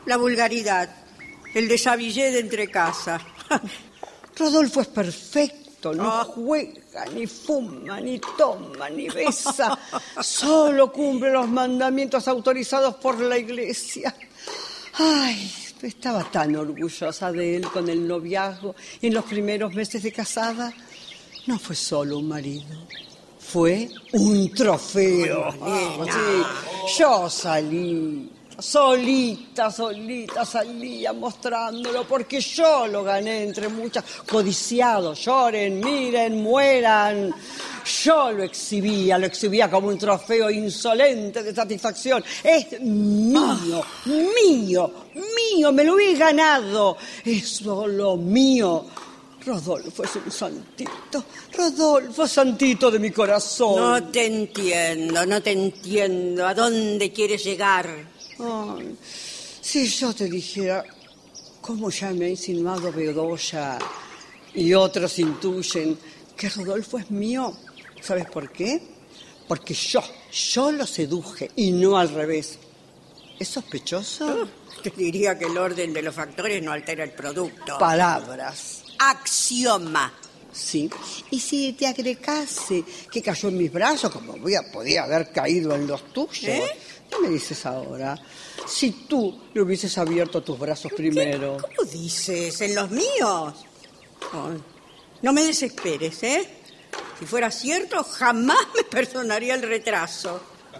La vulgaridad, el deshabillé de entre casa. Rodolfo es perfecto, no oh. juega, ni fuma, ni toma, ni besa. Solo cumple los mandamientos autorizados por la iglesia. Ay, estaba tan orgullosa de él con el noviazgo y en los primeros meses de casada. No fue solo un marido, fue un trofeo. Oh, sí. Yo salí, solita, solita salía mostrándolo porque yo lo gané entre muchas. Codiciados, lloren, miren, mueran. Yo lo exhibía, lo exhibía como un trofeo insolente de satisfacción. Es mío, mío, mío, me lo he ganado. Es solo mío. Rodolfo es un santito, Rodolfo, santito de mi corazón. No te entiendo, no te entiendo. ¿A dónde quieres llegar? Ay, si yo te dijera cómo ya me ha insinuado Bedoya y otros intuyen que Rodolfo es mío, ¿sabes por qué? Porque yo, yo lo seduje y no al revés. ¿Es sospechoso? Te diría que el orden de los factores no altera el producto. Palabras. Axioma. Sí, y si te agregase que cayó en mis brazos, como voy a, podía haber caído en los tuyos, ¿eh? ¿Qué me dices ahora? Si tú le hubieses abierto tus brazos primero. ¿Qué? ¿Cómo dices? ¿En los míos? Oh, no me desesperes, ¿eh? Si fuera cierto, jamás me perdonaría el retraso.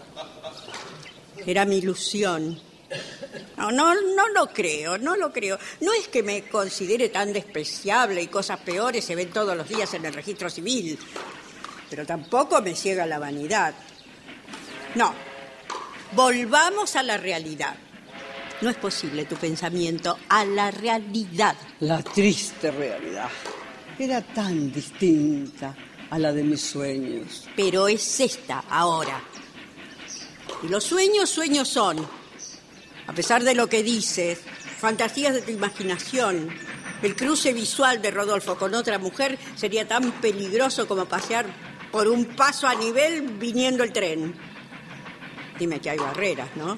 Era mi ilusión. No, no, no lo creo, no lo creo. No es que me considere tan despreciable y cosas peores se ven todos los días en el registro civil. Pero tampoco me ciega la vanidad. No, volvamos a la realidad. No es posible tu pensamiento a la realidad. La triste realidad. Era tan distinta a la de mis sueños. Pero es esta ahora. Y los sueños, sueños son. A pesar de lo que dices, fantasías de tu imaginación. El cruce visual de Rodolfo con otra mujer sería tan peligroso como pasear por un paso a nivel viniendo el tren. Dime que hay barreras, ¿no?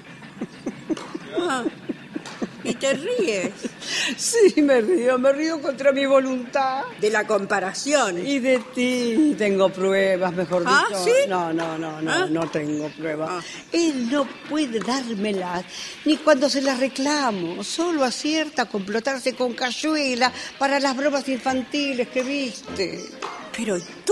Ah, y te ríes. Sí, me río, me río contra mi voluntad. De la comparación. Y de ti tengo pruebas, mejor dicho. ¿Ah, sí? No, no, no, no, ¿Ah? no tengo pruebas. Ah. Él no puede dármelas, ni cuando se las reclamo. Solo acierta a complotarse con Cayuela para las bromas infantiles que viste. Pero tú...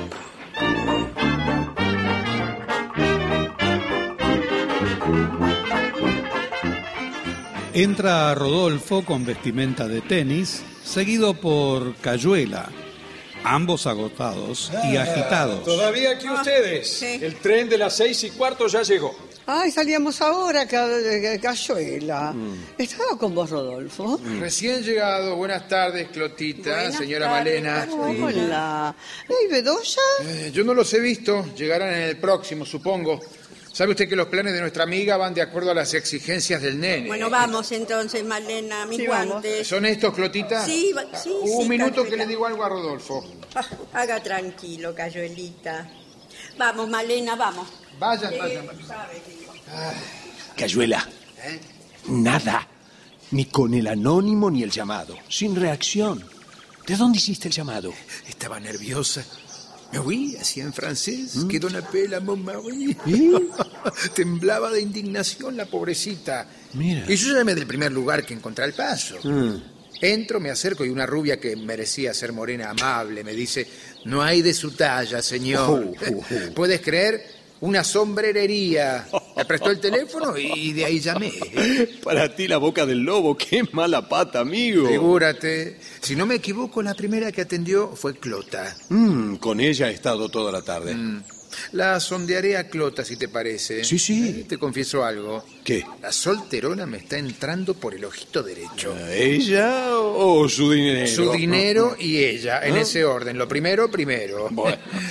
Entra Rodolfo con vestimenta de tenis, seguido por Cayuela, ambos agotados y agitados. Todavía aquí ustedes. Sí. El tren de las seis y cuarto ya llegó. Ay, salíamos ahora, Ca- Cayuela. Mm. ¿Estaba con vos, Rodolfo? Mm. Recién llegado. Buenas tardes, Clotita, Buenas señora tardes, Malena. Oh, hola. ¿Y Bedoya? Eh, yo no los he visto. Llegarán en el próximo, supongo. ¿Sabe usted que los planes de nuestra amiga van de acuerdo a las exigencias del nene? Bueno, vamos entonces, Malena, mis Sí, guantes. ¿Son estos, Clotita? Sí, va- sí, Un sí, minuto Cayuela. que le digo algo a Rodolfo. Ah, haga tranquilo, Cayuelita. Vamos, Malena, vamos. Vayan, Sí, vayan, vayan. sabes, digo. Cayuela, ¿Eh? nada. Ni con el anónimo ni el llamado. Sin reacción. ¿De dónde hiciste el llamado? Estaba nerviosa. Oui, así en francés, ¿Mm? Que don apela mon mari. ¿Eh? Temblaba de indignación la pobrecita. Mira. Y yo llamé del primer lugar que encontré al paso. Mm. Entro, me acerco y una rubia que merecía ser morena amable me dice: no hay de su talla, señor. Oh, oh, oh. ¿Puedes creer? Una sombrerería. Me prestó el teléfono y de ahí llamé. Para ti la boca del lobo, qué mala pata, amigo. Figúrate. Si no me equivoco, la primera que atendió fue Clota. Mm, con ella he estado toda la tarde. Mm. La sondearé a Clota, si te parece. Sí, sí. Eh, te confieso algo. ¿Qué? La solterona me está entrando por el ojito derecho. ¿Ella o su dinero? Su dinero y ella, en ¿Ah? ese orden. Lo primero, primero. Bueno.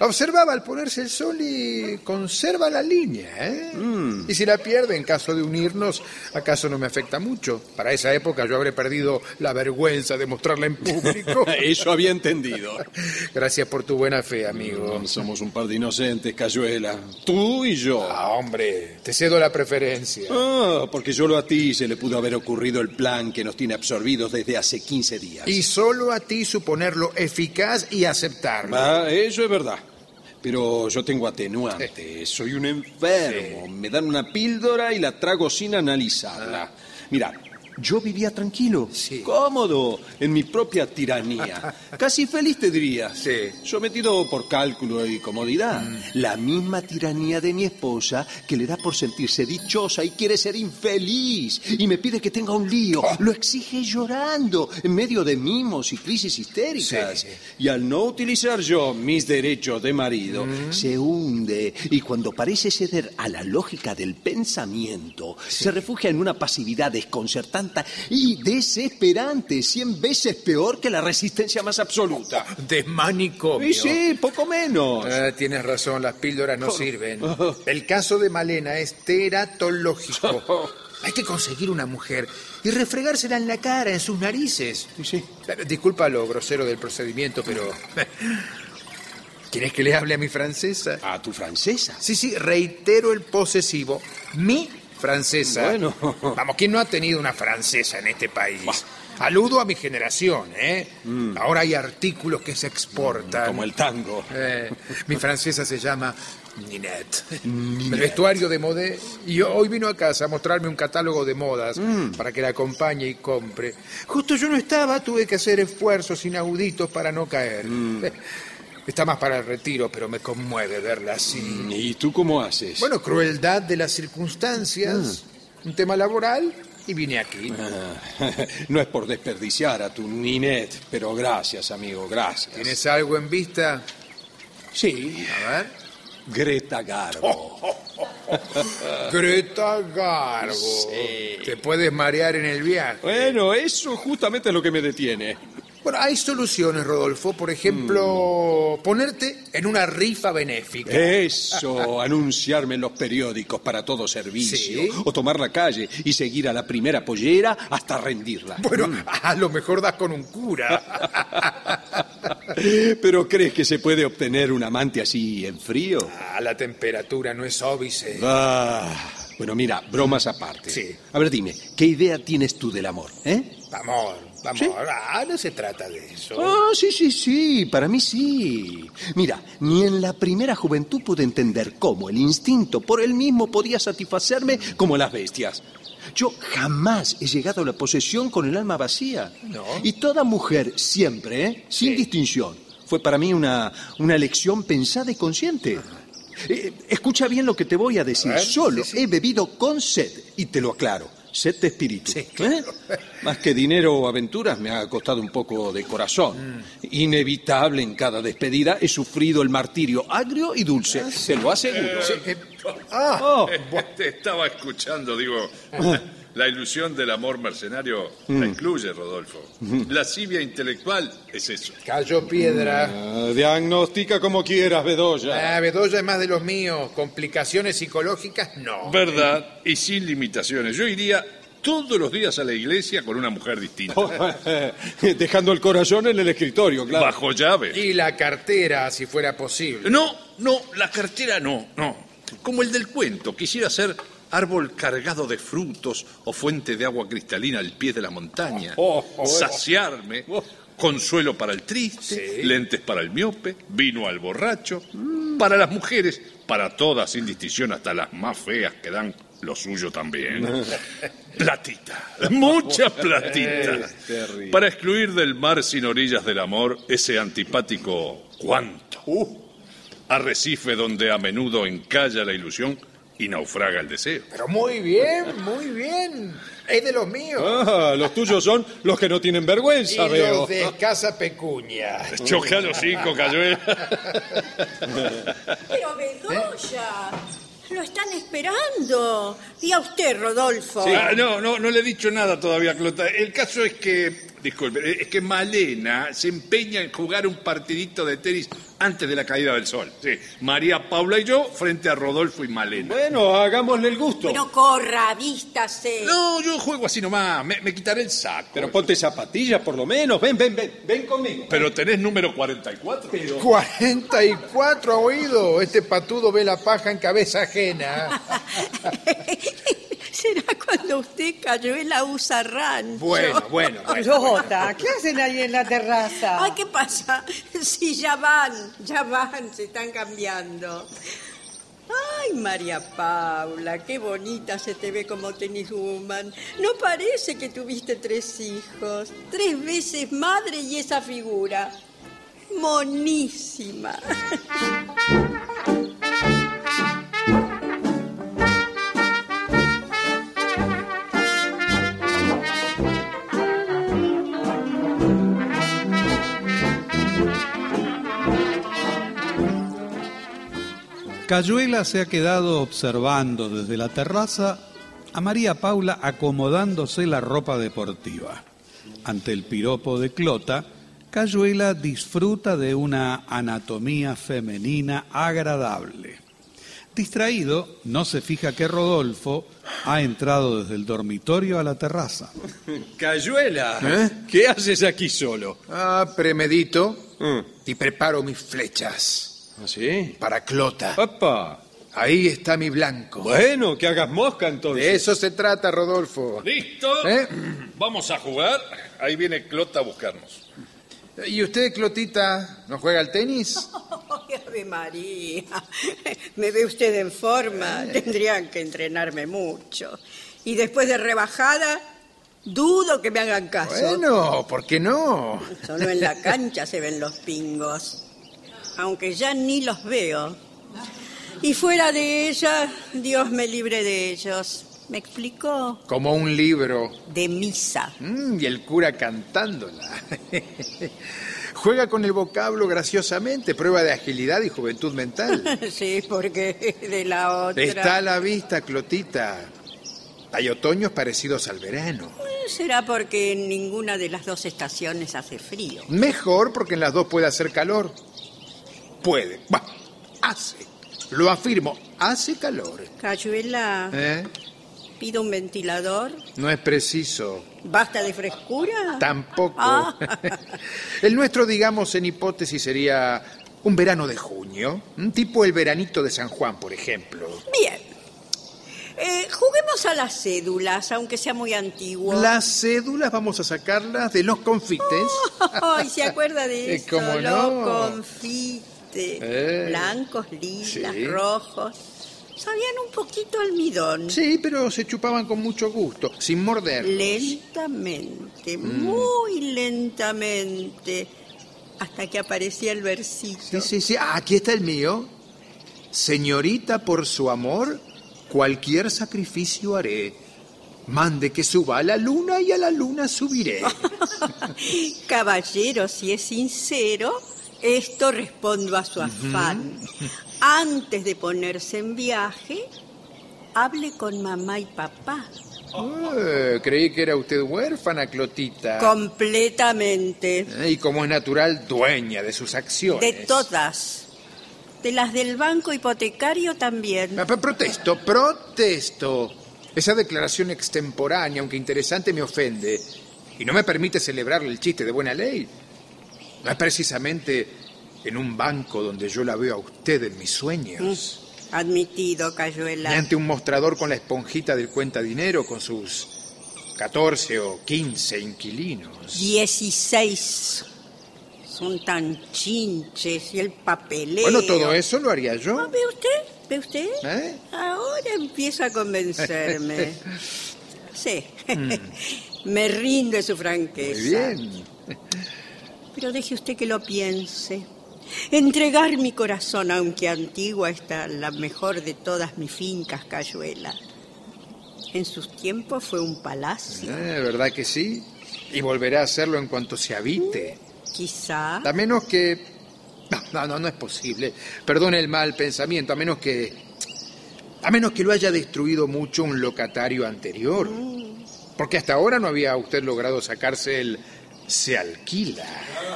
Observaba al ponerse el sol y conserva la línea, ¿eh? Mm. Y si la pierde en caso de unirnos, ¿acaso no me afecta mucho? Para esa época yo habré perdido la vergüenza de mostrarla en público. Eso había entendido. Gracias por tu buena fe, amigo. No, somos un par de inocentes, Cayuela. Tú y yo. Ah, hombre, te cedo la preferencia. Ah, porque solo a ti se le pudo haber ocurrido el plan que nos tiene absorbidos desde hace quince días. Y solo a ti suponerlo eficaz y aceptarlo. Ah, eso es verdad. Pero yo tengo atenuantes. Soy un enfermo. Sí. Me dan una píldora y la trago sin analizarla. Mira, yo vivía tranquilo, sí. cómodo, en mi propia tiranía. Casi feliz, te diría. Sí. Sometido por cálculo y comodidad. Mm. La misma tiranía de mi esposa que le da por sentirse dichosa y quiere ser infeliz. Y me pide que tenga un lío. Oh. Lo exige llorando, en medio de mimos y crisis histéricas. Sí. Y al no utilizar yo mis derechos de marido, mm. se hunde. Y cuando parece ceder a la lógica del pensamiento, sí. se refugia en una pasividad desconcertante y desesperante, cien veces peor que la resistencia más absoluta. De manicomio. Sí, sí, poco menos. Ah, tienes razón, las píldoras no sirven. El caso de Malena es teratológico. Hay que conseguir una mujer y refregársela en la cara, en sus narices. Sí, sí. Disculpa lo grosero del procedimiento, pero... ¿Quieres que le hable a mi francesa? ¿A tu francesa? Sí, sí, reitero el posesivo. Mi francesa. Bueno. Vamos, ¿quién no ha tenido una francesa en este país? Bah. Aludo a mi generación, ¿eh? Mm. Ahora hay artículos que se exportan. Como el tango. Eh, mi francesa se llama Ninette. Ninette. El vestuario de modé. Y hoy vino a casa a mostrarme un catálogo de modas mm. para que la acompañe y compre. Justo yo no estaba, tuve que hacer esfuerzos inauditos para no caer. Mm. Está más para el retiro, pero me conmueve verla así. ¿Y tú cómo haces? Bueno, crueldad de las circunstancias, ah. un tema laboral, y vine aquí. Ah, no es por desperdiciar a tu Ninette, pero gracias, amigo, gracias. ¿Tienes algo en vista? Sí. A ver. Greta Garbo. Oh, oh, oh, oh. Greta Garbo. Sí. Te puedes marear en el viaje. Bueno, eso justamente es lo que me detiene. Bueno, hay soluciones, Rodolfo. Por ejemplo, mm. ponerte en una rifa benéfica. Eso, anunciarme en los periódicos para todo servicio. ¿Sí? O tomar la calle y seguir a la primera pollera hasta rendirla. Bueno, mm. a lo mejor das con un cura. ¿Pero crees que se puede obtener un amante así en frío? Ah, la temperatura no es óbice. Ah, bueno, mira, bromas aparte. Sí. A ver, dime, ¿qué idea tienes tú del amor, eh? Amor. Vamos, ¿sí? ah, no se trata de eso. Ah, sí, sí, sí, para mí sí. Mira, ni en la primera juventud pude entender cómo el instinto por él mismo podía satisfacerme como las bestias. Yo jamás he llegado a la posesión con el alma vacía. No. Y toda mujer siempre, ¿eh? sin sí. distinción, fue para mí una, una elección pensada y consciente. Eh, escucha bien lo que te voy a decir. A ver, Solo sí, sí. he bebido con sed, y te lo aclaro. Sed de espíritu. Sí, claro. ¿Eh? Más que dinero o aventuras, me ha costado un poco de corazón. Mm. Inevitable en cada despedida, he sufrido el martirio agrio y dulce. Ah, sí. Te lo aseguro. Eh, sí. eh, ah, oh. Te estaba escuchando, digo. La ilusión del amor mercenario mm. la incluye, Rodolfo. Mm. La lascivia intelectual es eso. Callo piedra. Uh, diagnostica como quieras, Bedoya. Ah, Bedoya es más de los míos. Complicaciones psicológicas, no. Verdad, y sin limitaciones. Yo iría todos los días a la iglesia con una mujer distinta. Oh, dejando el corazón en el escritorio, claro. Bajo llave. Y la cartera, si fuera posible. No, no, la cartera no, no. Como el del cuento, quisiera ser árbol cargado de frutos o fuente de agua cristalina al pie de la montaña. Oh, oh, oh, Saciarme, oh. consuelo para el triste, sí. lentes para el miope, vino al borracho, mm. para las mujeres, para todas sin distinción, hasta las más feas que dan lo suyo también. Platita, mucha platita. Para excluir del mar sin orillas del amor ese antipático cuánto. Uh. Arrecife donde a menudo encalla la ilusión y naufraga el deseo. Pero muy bien, muy bien. Es de los míos. Ah, los tuyos son los que no tienen vergüenza, y veo. Los de escasa pecuña. Choca los cinco, Cayuela. Pero Bedoya, ¿eh? Lo están esperando. Diga usted, Rodolfo. Sí. Ah, no, no, no le he dicho nada todavía, Clota. El caso es que disculpe, es que Malena se empeña en jugar un partidito de tenis antes de la caída del sol. Sí, María Paula y yo frente a Rodolfo y Malena. Bueno, hagámosle el gusto. Pero corra, vístase. No, yo juego así nomás, me, me quitaré el saco. Pero ponte zapatillas por lo menos. Ven, ven, ven, ven conmigo. Pero tenés número cuarenta y cuatro. Pero... cuarenta y cuatro, ¿ha oído? Este patudo ve la paja en cabeza ajena. Será cuando usted cayó en la usa rancho. Bueno, bueno, bueno. Rota, ¿qué hacen ahí en la terraza? Ay, ¿qué pasa? Sí, ya van, ya van, se están cambiando. Ay, María Paula, qué bonita se te ve como tenniswoman. No parece que tuviste tres hijos, tres veces madre y esa figura. Monísima. Cayuela se ha quedado observando desde la terraza a María Paula acomodándose la ropa deportiva. Ante el piropo de Clota, Cayuela disfruta de una anatomía femenina agradable. Distraído, no se fija que Rodolfo ha entrado desde el dormitorio a la terraza. Cayuela, ¿Eh? ¿Qué haces aquí solo? Ah, premedito Mm. y preparo mis flechas. ¿Ah, sí? Para Clota. ¡Papá! Ahí está mi blanco. Bueno, que hagas mosca entonces. De eso se trata, Rodolfo. ¿Listo? ¿Eh? Vamos a jugar. Ahí viene Clota a buscarnos. ¿Y usted, Clotita, no juega al tenis? Ay, Ave María, me ve usted en forma, tendrían que entrenarme mucho. Y después de rebajada, dudo que me hagan caso. Bueno, ¿por qué no? Solo en la cancha se ven los pingos, aunque ya ni los veo. Y fuera de ella, Dios me libre de ellos. ¿Me explicó? Como un libro. De misa. Mm, y el cura cantándola. Juega con el vocablo graciosamente, prueba de agilidad y juventud mental. Sí, porque de la otra... Está a la vista, Clotita. Hay otoños parecidos al verano. Será porque en ninguna de las dos estaciones hace frío. Mejor porque en las dos puede hacer calor. Puede. Bah, hace. Lo afirmo, hace calor. Cayuela, ¿Eh? ¿pido un ventilador? No es preciso. ¿Basta de frescura? Tampoco. Ah. El nuestro, digamos, en hipótesis, sería un verano de junio. Un tipo el veranito de San Juan, por ejemplo. Bien. Eh, juguemos a las cédulas, aunque sea muy antiguo. Las cédulas vamos a sacarlas de los confites. Ay, ¿se acuerda de Eh, eso? ¿cómo Los no? confites. Eh. Blancos, lilas, Sí. rojos. Sabían un poquito almidón. Sí, pero se chupaban con mucho gusto, sin morder. Lentamente, Mm. muy lentamente, hasta que aparecía el versito. Sí, sí, sí. Ah, aquí está el mío. Señorita, por su amor, cualquier sacrificio haré. Mande que suba a la luna y a la luna subiré. Caballero, si es sincero, esto respondo a su afán. Antes de ponerse en viaje, hable con mamá y papá. Eh, creí que era usted huérfana, Clotita. Completamente. Eh, Y como es natural, dueña de sus acciones. De todas. De las del banco hipotecario también. Ah, pero Protesto, protesto. Esa declaración extemporánea, aunque interesante, me ofende. Y no me permite celebrarle el chiste de buena ley. No es precisamente en un banco donde yo la veo a usted en mis sueños. Mm, admitido, Cayuela. Ni ante un mostrador con la esponjita del cuentadinero con sus catorce o quince inquilinos. Dieciséis. Son tan chinches y el papeleo. Bueno, todo eso lo haría yo. ¿No ve usted? ¿Ve usted? ¿Eh? Ahora empieza a convencerme. Sí. Mm. Me rinde su franqueza. Muy bien. Pero deje usted que lo piense. Entregar mi corazón, aunque antigua, está la mejor de todas mis fincas, Cayuela. En sus tiempos fue un palacio. Eh, ¿Verdad que sí? Y volverá a hacerlo en cuanto se habite. Quizá. A menos que... No, no, no, no es posible. Perdone el mal pensamiento, a menos que... A menos que lo haya destruido mucho un locatario anterior. Porque hasta ahora no había usted logrado sacarse el se alquila.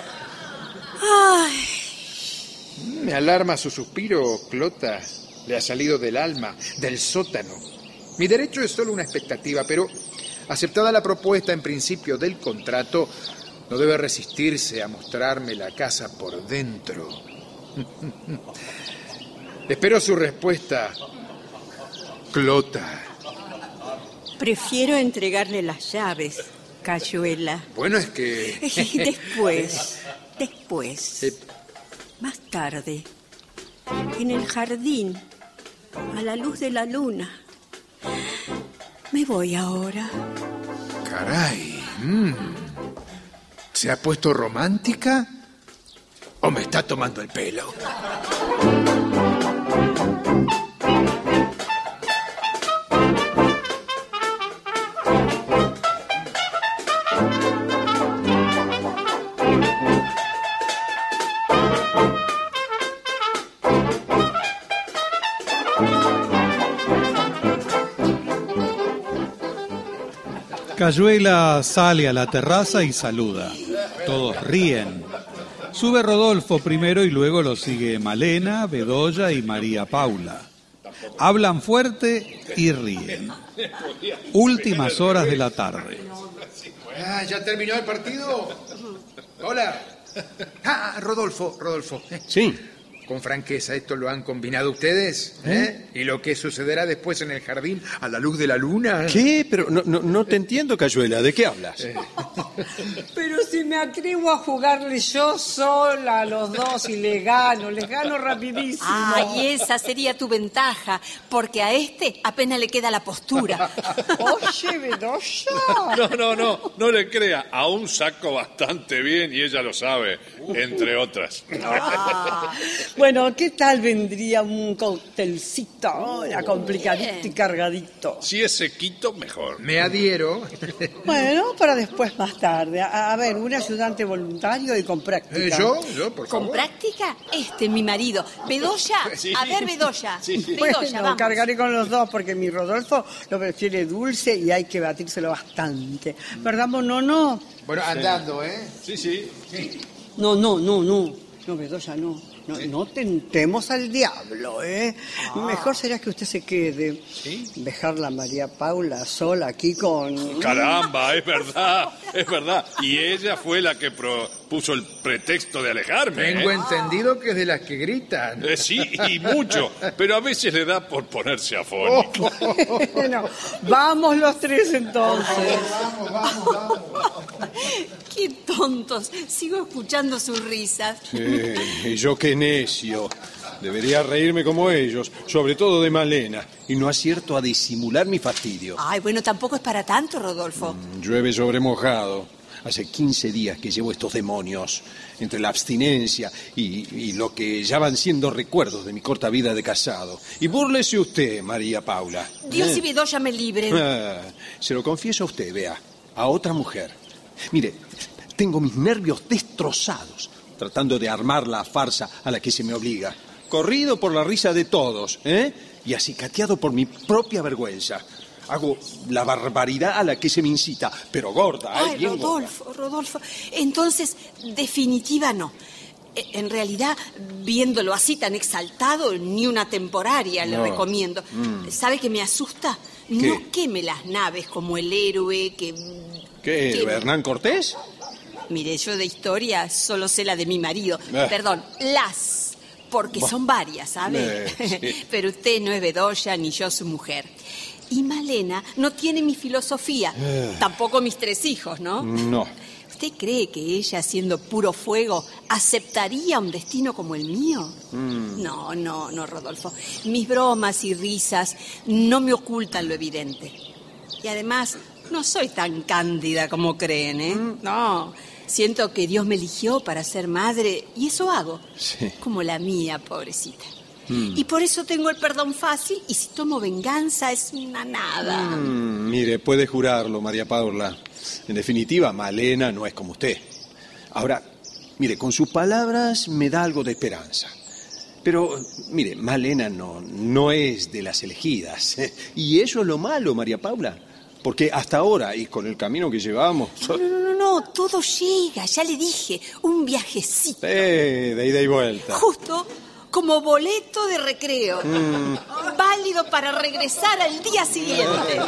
Ay. Me alarma su suspiro, Clota. Le ha salido del alma, del sótano. Mi derecho es solo una expectativa, pero aceptada la propuesta en principio del contrato, no debe resistirse a mostrarme la casa por dentro. Espero su respuesta, Clota. Prefiero entregarle las llaves, Cayuela. Bueno, es que... Después, después, Eh, más tarde, en el jardín, a la luz de la luna. Me voy ahora. Caray. mm. ¿Se ha puesto romántica? ¿O me está tomando el pelo? Cayuela sale a la terraza y saluda. Todos ríen. Sube Rodolfo primero y luego lo sigue Malena, Bedoya y María Paula. Hablan fuerte y ríen. Últimas horas de la tarde. Ah, ¿ya terminó el partido? Hola. Ah, Rodolfo, Rodolfo. Sí. Con franqueza, ¿esto lo han combinado ustedes? ¿Eh? ¿Y lo que sucederá después en el jardín a la luz de la luna? ¿Qué? Pero no, no, no te entiendo, Cayuela. ¿De qué hablas? Eh. Pero si me atrevo a jugarle yo sola a los dos y les gano, les gano rapidísimo. Ay, esa sería tu ventaja, porque a este apenas le queda la postura. Oye, Bedoya. No, no, no, no le crea. Aún saco bastante bien y ella lo sabe, entre otras. Ah. Bueno, ¿qué tal vendría un coctelcito ahora, complicadito y cargadito? Si es sequito, mejor. Me adhiero. Bueno, para después más tarde. A, a ver, un ayudante voluntario y con práctica. Eh, ¿Yo? ¿Yo, por ¿Con favor? práctica? Este, mi marido. Bedoya, Sí. a ver, Bedoya. Sí. Bedoya, Bueno, vamos. cargaré con los dos porque mi Rodolfo lo prefiere dulce y hay que batírselo bastante. ¿Verdad, no, no? Bueno, andando, ¿eh? Sí, sí. No, no, no, no. No, Bedoya, no. No, no tentemos al diablo, ¿eh? Mejor será que usted se quede. ¿Sí? Dejarla a María Paula sola aquí con... Caramba, es verdad, es verdad. Y ella fue la que propuso el pretexto de alejarme. Tengo ¿eh? entendido que es de las que gritan. Eh, sí, y mucho. Pero a veces le da por ponerse afónico. Bueno, vamos los tres entonces. Vamos, vamos, vamos. Qué tontos. Sigo escuchando sus risas. Sí, y yo qué necio. Debería reírme como ellos, sobre todo de Malena, y no acierto a disimular mi fastidio. Ay, bueno, tampoco es para tanto, Rodolfo. Llueve sobre mojado. Hace quince días que llevo estos demonios, entre la abstinencia y, y lo que ya van siendo recuerdos de mi corta vida de casado. Y búrlese usted, María Paula. Dios ¿Eh? y Bedoya me libren. Ah, se lo confieso a usted, vea, a otra mujer. Mire, tengo mis nervios destrozados, tratando de armar la farsa a la que se me obliga. Corrido por la risa de todos, ¿eh? Y acicateado por mi propia vergüenza. Hago la barbaridad a la que se me incita, pero gorda, ¿eh? Ay, Bien Rodolfo, Rodolfo. Entonces, definitiva no. E- En realidad, viéndolo así tan exaltado, ni una temporaria le No. recomiendo. Mm. ¿Sabe qué me asusta? ¿Qué? No queme las naves como el héroe que... ¿Qué, que- Hernán Cortés? Mire, yo de historia solo sé la de mi marido. Eh. Perdón, las, porque Bah. son varias, ¿sabe? Eh, sí. Pero usted no es Bedoya ni yo su mujer. Y Malena no tiene mi filosofía, Eh. tampoco mis tres hijos, ¿no? No. ¿Usted cree que ella, siendo puro fuego, aceptaría un destino como el mío? Mm. No, no, no, Rodolfo. Mis bromas y risas no me ocultan lo evidente. Y además, no soy tan cándida como creen, ¿eh? No, siento que Dios me eligió para ser madre y eso hago. Sí. Como la mía, pobrecita. Mm. Y por eso tengo el perdón fácil y si tomo venganza es una nada. Mm, mire, puede jurarlo, María Paula. En definitiva, Malena no es como usted. Ahora, mire, con sus palabras me da algo de esperanza. Pero, mire, Malena no, no es de las elegidas. Y eso es lo malo, María Paula. porque hasta ahora, y con el camino que llevamos... No, no, no, no, todo llega, ya le dije, un viajecito. Eh, de ida y vuelta. Justo como boleto de recreo. Mm. Válido para regresar al día siguiente.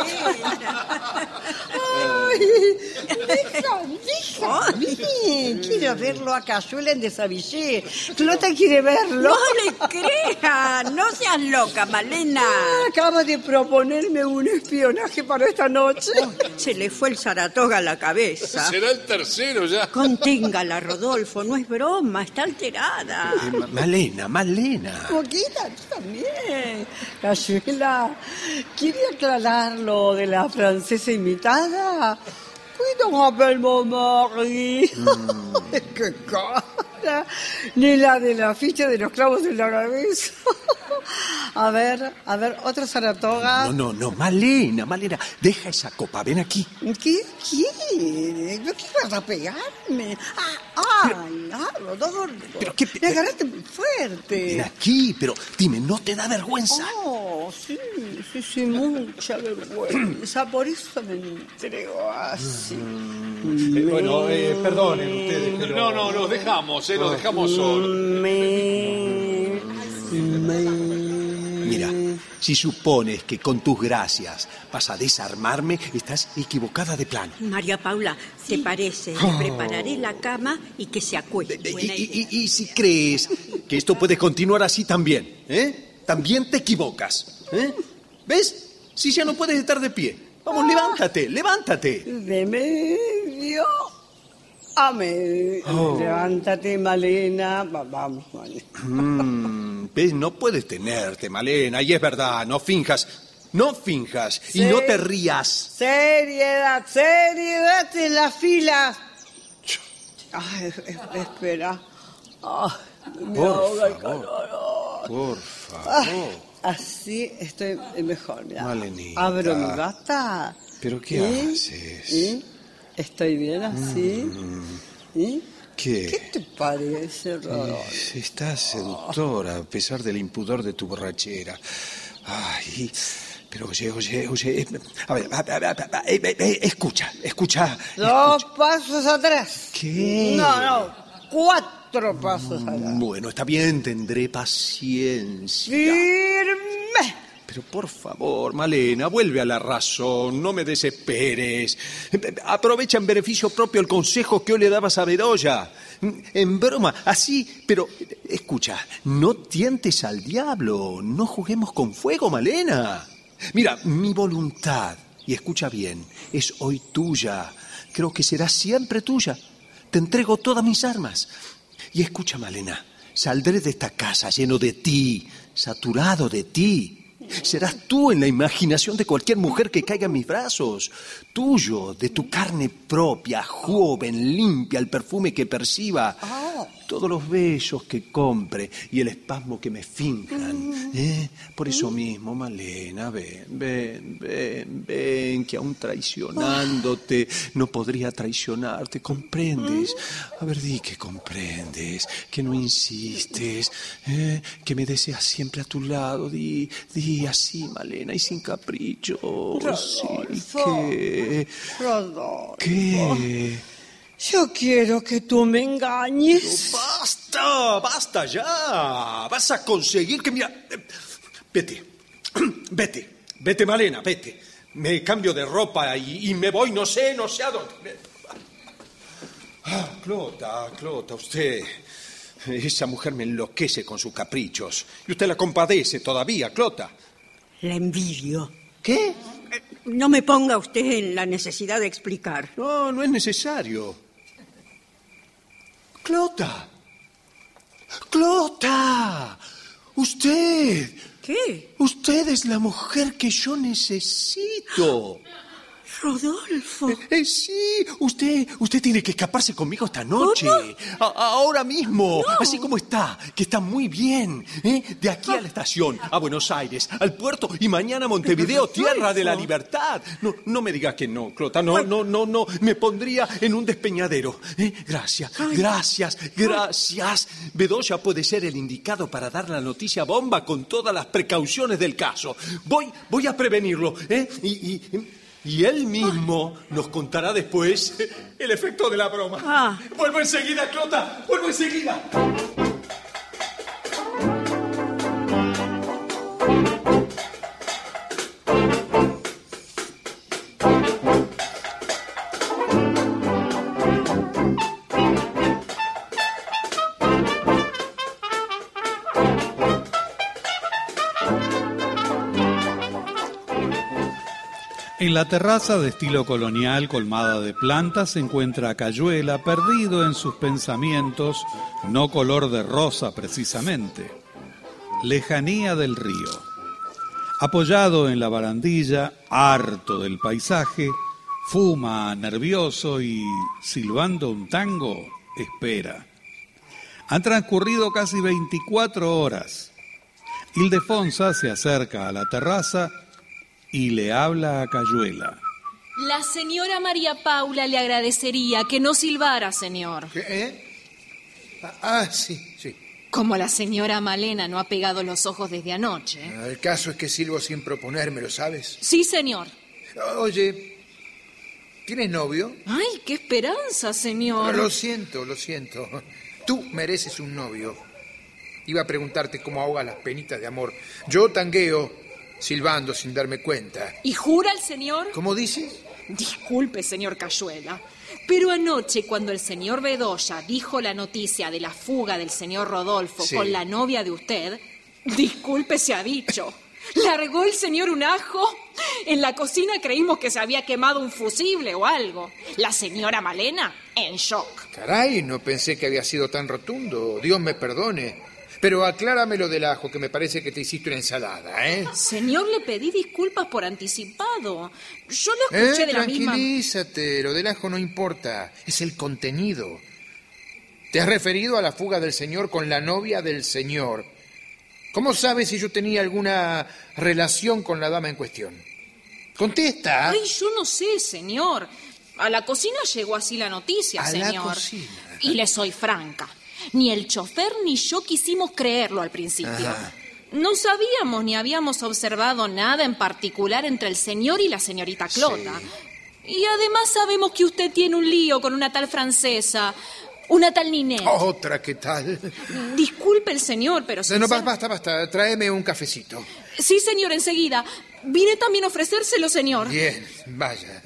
Ay, deja, déjame. Quiero verlo a Cayuela en Desavillé. Clota quiere verlo. No le creas, no seas loca, Malena. Acaba de proponerme un espionaje para esta noche. Se le fue el Saratoga a la cabeza. Será el tercero ya. Contíngala, Rodolfo, no es broma, está alterada. Eh, Ma- Malena, Malena. Poquita, tú también. Cayuela, ¿quiere aclarar lo de la francesa imitada? Puedo haber Montmartre. ¡Qué cara! Ni la de la ficha de los clavos en la cabeza. A ver, a ver, otro Saratoga. No, no, no, Malena, Malena, deja esa copa, ven aquí. ¿Qué quiere? ¿No quieres a pegarme? Ah, ay, ah, Rodolfo. Pero qué... Me agarraste muy fuerte. Ven aquí, pero dime, ¿no te da vergüenza? Oh, sí, sí, sí, mucha vergüenza. Por eso me entrego así. Eh, bueno, eh, perdonen ustedes, pero... No, no, los dejamos, eh, los dejamos solos. Me... Me... Mira, si supones que con tus gracias vas a desarmarme, estás equivocada de plano. María Paula, ¿te parece? Le prepararé la cama y que se acueste. Y, Buena y- idea. y- y si crees que esto puede continuar así también, ¿eh? También te equivocas, ¿eh? ¿Ves? Si ya no puedes estar de pie. Vamos, levántate, levántate. De medio a medio. Oh. Levántate, Malena. Va- vamos, Malena. Mm, ¿ves? No puedes tenerte, Malena, y es verdad, no finjas, no finjas, y no te rías. Seriedad, seriedad en la fila. Ay, es- espera. Ay, me Por ahoga el favor. calor. Por Ah, favor. así estoy mejor. Mira. Malenita. Abro mi bata. ¿Pero qué ¿Y? haces? ¿Y? ¿Estoy bien así? ¿Y? ¿Qué? ¿Qué te parece, Rodolfo? Estás seductora a pesar del impudor de tu borrachera. Ay, pero oye, oye, oye. eh, A ver, a ver, a ver, a ver, eh, eh, escucha, escucha. Dos pasos atrás. ¿Qué? No, no, cuatro pasos atrás. Bueno, está bien, tendré paciencia. Firme. Pero por favor, Malena, vuelve a la razón, no me desesperes. Aprovecha en beneficio propio el consejo que hoy le dabas a Bedoya. En broma, así, pero escucha, no tientes al diablo, no juguemos con fuego, Malena. Mira, mi voluntad, y escucha bien, es hoy tuya. Creo que será siempre tuya. Te entrego todas mis armas. Y escucha, Malena, saldré de esta casa lleno de ti, saturado de ti. Serás tú en la imaginación de cualquier mujer que caiga en mis brazos. Tuyo, de tu carne propia, joven, limpia, el perfume que perciba. Todos los besos que compre y el espasmo que me finjan. ¿eh? Por eso mismo, Malena, ven, ven, ven, ven, que aún traicionándote no podría traicionarte. ¿Comprendes? A ver, di que comprendes, que no insistes, ¿eh? que me deseas siempre a tu lado. Di, di así, Malena, y sin caprichos. Sí, ¿qué? Rodolfo. ¿Qué? Yo quiero que tú me engañes. ¡Basta! ¡Basta ya! Vas a conseguir que... Mira, eh, vete, vete, vete, Malena, vete. Me cambio de ropa y, y me voy, no sé, no sé a dónde. Ah, Clota, Clota, usted... Esa mujer me enloquece con sus caprichos. Y usted la compadece todavía, Clota. La envidio. ¿Qué? No me ponga usted en la necesidad de explicar. No, no es necesario. Clota. Clota. Usted. ¿Qué? Usted es la mujer que yo necesito. Rodolfo. Eh, eh, sí, usted, usted tiene que escaparse conmigo esta noche. A- ahora mismo. No. Así como está, que está muy bien. ¿eh? De aquí a la estación, a Buenos Aires, al puerto y mañana a Montevideo, tierra de la libertad. No, no me digas que no, Clota. No, no, no, no. Me pondría en un despeñadero. ¿eh? Gracias, gracias, gracias. Bedoya puede ser el indicado para dar la noticia bomba con todas las precauciones del caso. Voy, voy a prevenirlo. ¿eh? Y, y Y él mismo nos contará después el efecto de la broma. Ah. Vuelvo enseguida, Clota. Vuelvo enseguida. En la terraza de estilo colonial colmada de plantas se encuentra a Cayuela perdido en sus pensamientos, no color de rosa precisamente. Lejanía del río. Apoyado en la barandilla, harto del paisaje, fuma nervioso y, silbando un tango, espera. Han transcurrido casi veinticuatro horas. Ildefonsa se acerca a la terraza y le habla a Cayuela. La señora María Paula le agradecería que no silbara, señor. ¿Qué? ¿Eh? Ah, ah, sí, sí. Como la señora Malena no ha pegado los ojos desde anoche. El caso es que silbo sin proponérmelo, ¿sabes? Sí, señor. Oye, ¿tienes novio? Ay, qué esperanza, señor. Lo siento, lo siento. Tú mereces un novio. Iba a preguntarte cómo ahogas las penitas de amor. Yo tangueo, silbando sin darme cuenta. ¿Y jura el señor? ¿Cómo dices? Disculpe, señor Cayuela, pero anoche cuando el señor Bedoya dijo la noticia de la fuga del señor Rodolfo Sí. con la novia de usted, disculpe se ha dicho, largó el señor un ajo. En la cocina creímos que se había quemado un fusible o algo. La señora Malena, en shock. Caray, no pensé que había sido tan rotundo. Dios me perdone. Pero aclárame lo del ajo, que me parece que te hiciste una ensalada, ¿eh? Señor, le pedí disculpas por anticipado. Yo lo escuché Eh, de la misma... Tranquilízate, lo del ajo no importa, es el contenido. Te has referido a la fuga del señor con la novia del señor. ¿Cómo sabes si yo tenía alguna relación con la dama en cuestión? Contesta. Ay, yo no sé, señor. A la cocina llegó así la noticia, A la señor. cocina. Y le soy franca. Ni el chofer ni yo quisimos creerlo al principio. Ajá. No sabíamos ni habíamos observado nada en particular entre el señor y la señorita Clota. Sí. Y además sabemos que usted tiene un lío con una tal francesa, una tal Ninette. Otra, ¿qué tal? Disculpe el señor, pero... No, no, sincer- basta, basta, tráeme un cafecito. Sí, señor, enseguida. Vine también a ofrecérselo, señor. Bien, vaya.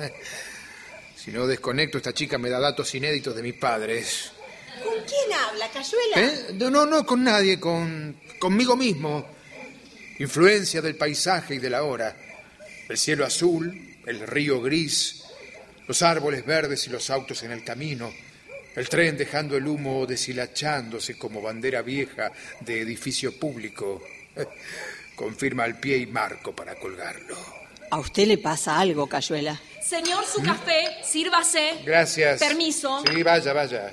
Si no desconecto, esta chica me da datos inéditos de mis padres. ¿Con quién habla, Cayuela? ¿Eh? No, no, no con nadie, con conmigo mismo. Influencia del paisaje y de la hora. El cielo azul, el río gris, los árboles verdes y los autos en el camino, el tren dejando el humo deshilachándose como bandera vieja de edificio público. Confirma al pie y marco para colgarlo. ¿A usted le pasa algo, Cayuela? Señor, su café, sírvase. Gracias. Permiso. Sí, vaya, vaya.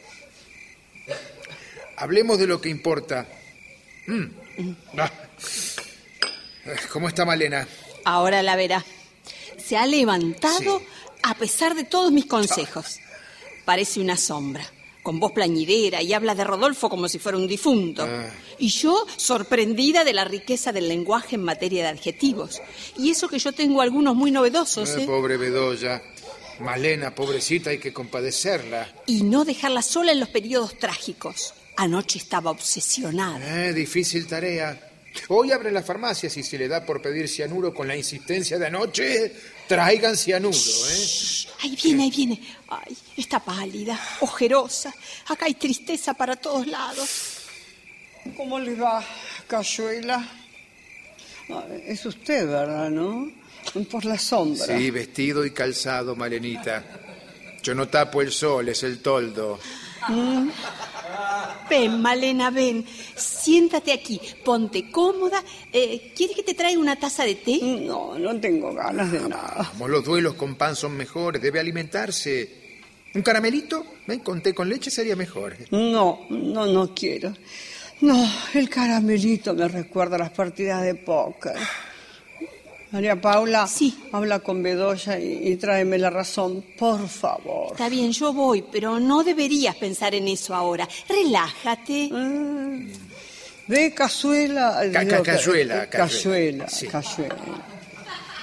Hablemos de lo que importa. Mm. Ah. ¿Cómo está Malena? Ahora la verá. Se ha levantado Sí. a pesar de todos mis consejos. Parece una sombra, con voz plañidera y habla de Rodolfo como si fuera un difunto. Ah. Y yo, sorprendida de la riqueza del lenguaje en materia de adjetivos. Y eso que yo tengo algunos muy novedosos, Eh, ¿eh? pobre Bedoya. Malena, pobrecita, hay que compadecerla. Y no dejarla sola en los periodos trágicos. Anoche estaba obsesionada. Eh, difícil tarea. Hoy abren las farmacias y si le da por pedir cianuro con la insistencia de anoche, traigan cianuro, ¿eh? Ahí viene, ahí viene. Ay, está pálida, ojerosa. Acá hay tristeza para todos lados. ¿Cómo le va, Cayuela? Ah, es usted, ¿verdad, no? Por la sombra. Sí, vestido y calzado, Malenita. Yo no tapo el sol, es el toldo. Mm. Ven, Malena, ven. Siéntate aquí, ponte cómoda. Eh, ¿Quieres que te traiga una taza de té? No, no tengo ganas de nada. Vamos, los duelos con pan son mejores, debe alimentarse. ¿Un caramelito? ¿Ven? Con té con leche sería mejor. No, no, no quiero. No, el caramelito me recuerda a las partidas de póker. María Paula, sí. Habla con Bedoya y, y tráeme la razón, por favor. Está bien, yo voy, pero no deberías pensar en eso ahora. Relájate. Mm. Ve, cazuela. Ca- digo, ca- cayuela, ca- Cayuela, cayuela, sí. cayuela.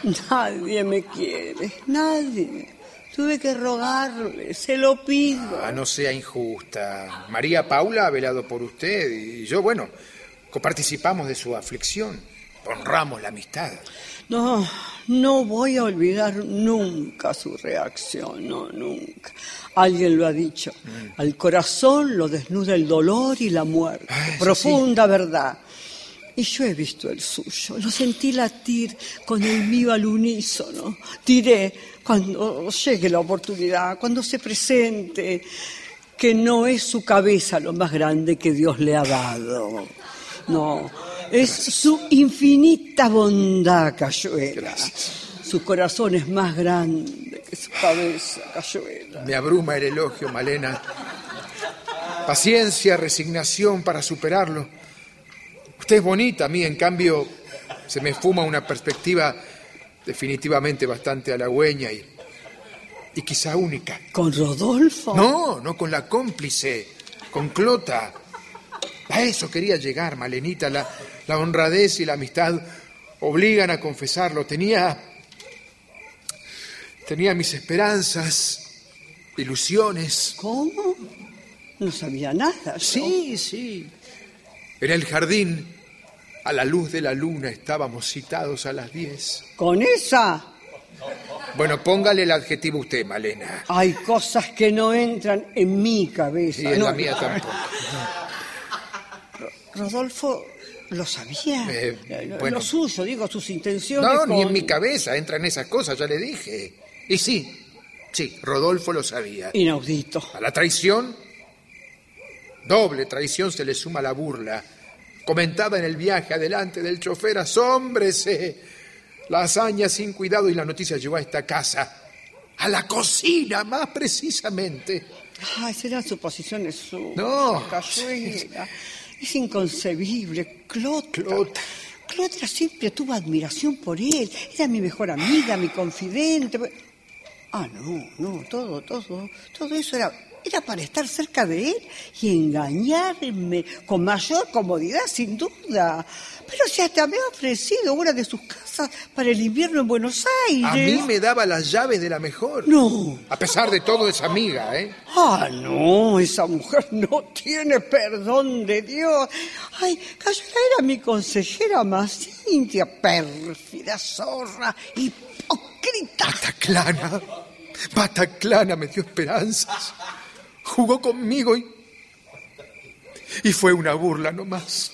Nadie me quiere, nadie. Tuve que rogarle, se lo pido. Ah, no sea injusta. María Paula ha velado por usted y yo, bueno, coparticipamos de su aflicción. Honramos la amistad. No, no voy a olvidar nunca su reacción, no, nunca. Alguien lo ha dicho. Mm. Al corazón lo desnuda el dolor y la muerte. Ah, profunda sí. Verdad. Y yo he visto el suyo, lo sentí latir con el mío al unísono. Diré, cuando llegue la oportunidad, cuando se presente, que no es su cabeza lo más grande que Dios le ha dado. No, es su infinita bondad, Cayuela. Gracias. Su corazón es más grande que su cabeza, Cayuela. Me abruma el elogio, Malena. Paciencia, resignación para superarlo. Usted es bonita, a mí, en cambio, se me fuma una perspectiva definitivamente bastante halagüeña y, y quizá única. ¿Con Rodolfo? No, no con la cómplice, con Clota. A eso quería llegar, Malenita. La, la honradez y la amistad obligan a confesarlo. Tenía, tenía mis esperanzas, ilusiones. ¿Cómo? No sabía nada. ¿No? Sí, sí. En el jardín, a la luz de la luna, estábamos citados a las diez. ¿Con esa? Bueno, póngale el adjetivo usted, Malena. Hay cosas que no entran en mi cabeza. Y en no, la mía tampoco. Rodolfo lo sabía. Eh, bueno. Lo suyo, digo, sus intenciones. No, con... ni en mi cabeza entran esas cosas, ya le dije. Y sí, sí, Rodolfo lo sabía. Inaudito. A la traición, doble traición se le suma la burla. Comentada en el viaje adelante del chofer, asómbrese. La hazaña sin cuidado y la noticia llegó a esta casa. A la cocina, más precisamente. Ay, serán suposiciones suyas. No. Cayuela. Es inconcebible. Clota. Clota. Clota siempre tuvo admiración por él. Era mi mejor amiga, mi confidente. Ah, no, no, todo, todo, todo eso era, era para estar cerca de él y engañarme con mayor comodidad, sin duda. Pero si hasta me ha ofrecido una de sus casas para el invierno en Buenos Aires. A mí me daba las llaves de la mejor. No. A pesar de todo, es amiga, ¿eh? Ah, no, esa mujer no tiene perdón de Dios. Ay, Cayuela era mi consejera más íntima, pérfida, zorra, hipócrita. Bataclana, Bataclana me dio esperanzas. Jugó conmigo y, y fue una burla nomás.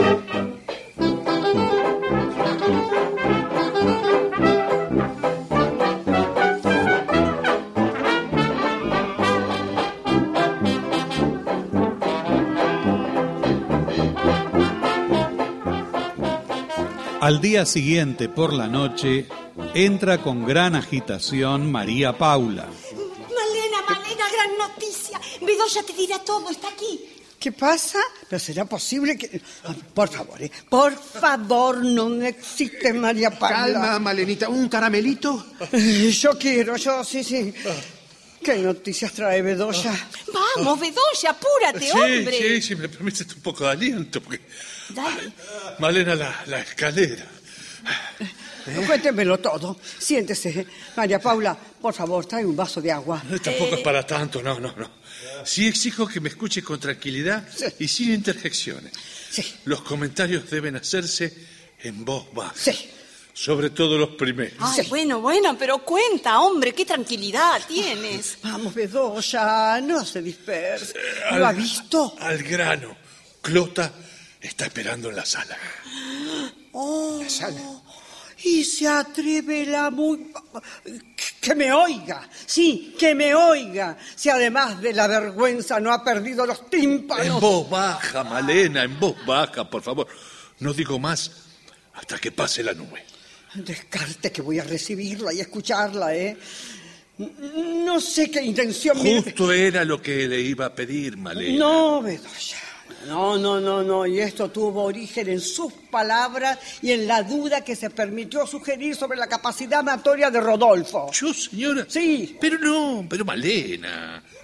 Al día siguiente, por la noche, entra con gran agitación María Paula. Malena, Malena, gran noticia. Bedoya te dirá todo, está aquí. ¿Qué pasa? ¿No será posible que...? Por favor, ¿eh? Por favor, no existe María Paula. Calma, Malenita. ¿Un caramelito? Yo quiero, yo, sí, sí. ¿Qué noticias trae Bedoya? Vamos, Bedoya, apúrate, sí, hombre. Sí, sí, me permites un poco de aliento, porque... Dale. Malena, la, la escalera. ¿Eh? Cuéntemelo todo. Siéntese. María Paula, por favor, trae un vaso de agua. Eh, tampoco Eh. es para tanto, no, no, no. Sí exijo que me escuche con tranquilidad Sí. y sin interjecciones. Sí. Los comentarios deben hacerse en voz baja. Sí. Sobre todo los primeros. Ay, Sí. bueno, bueno, pero cuenta, hombre, qué tranquilidad tienes. Vamos, Bedoya, no se disperse. ¿Lo ha visto? Al grano. Clota está esperando en la sala. Oh, La sala. y se atreve la muy... Que me oiga, sí, que me oiga. Si además de la vergüenza no ha perdido los tímpanos. En voz baja, Malena, en voz baja, por favor. No digo más hasta que pase la nube. Descarte que voy a recibirla y escucharla, ¿eh? No sé qué intención... me- Justo era lo que le iba a pedir, Malena. No, Bedoya. No, no, no, no. Y esto tuvo origen en sus palabras y en la duda que se permitió sugerir sobre la capacidad amatoria de Rodolfo. ¿Yo, señora? Sí. Pero no, pero Malena.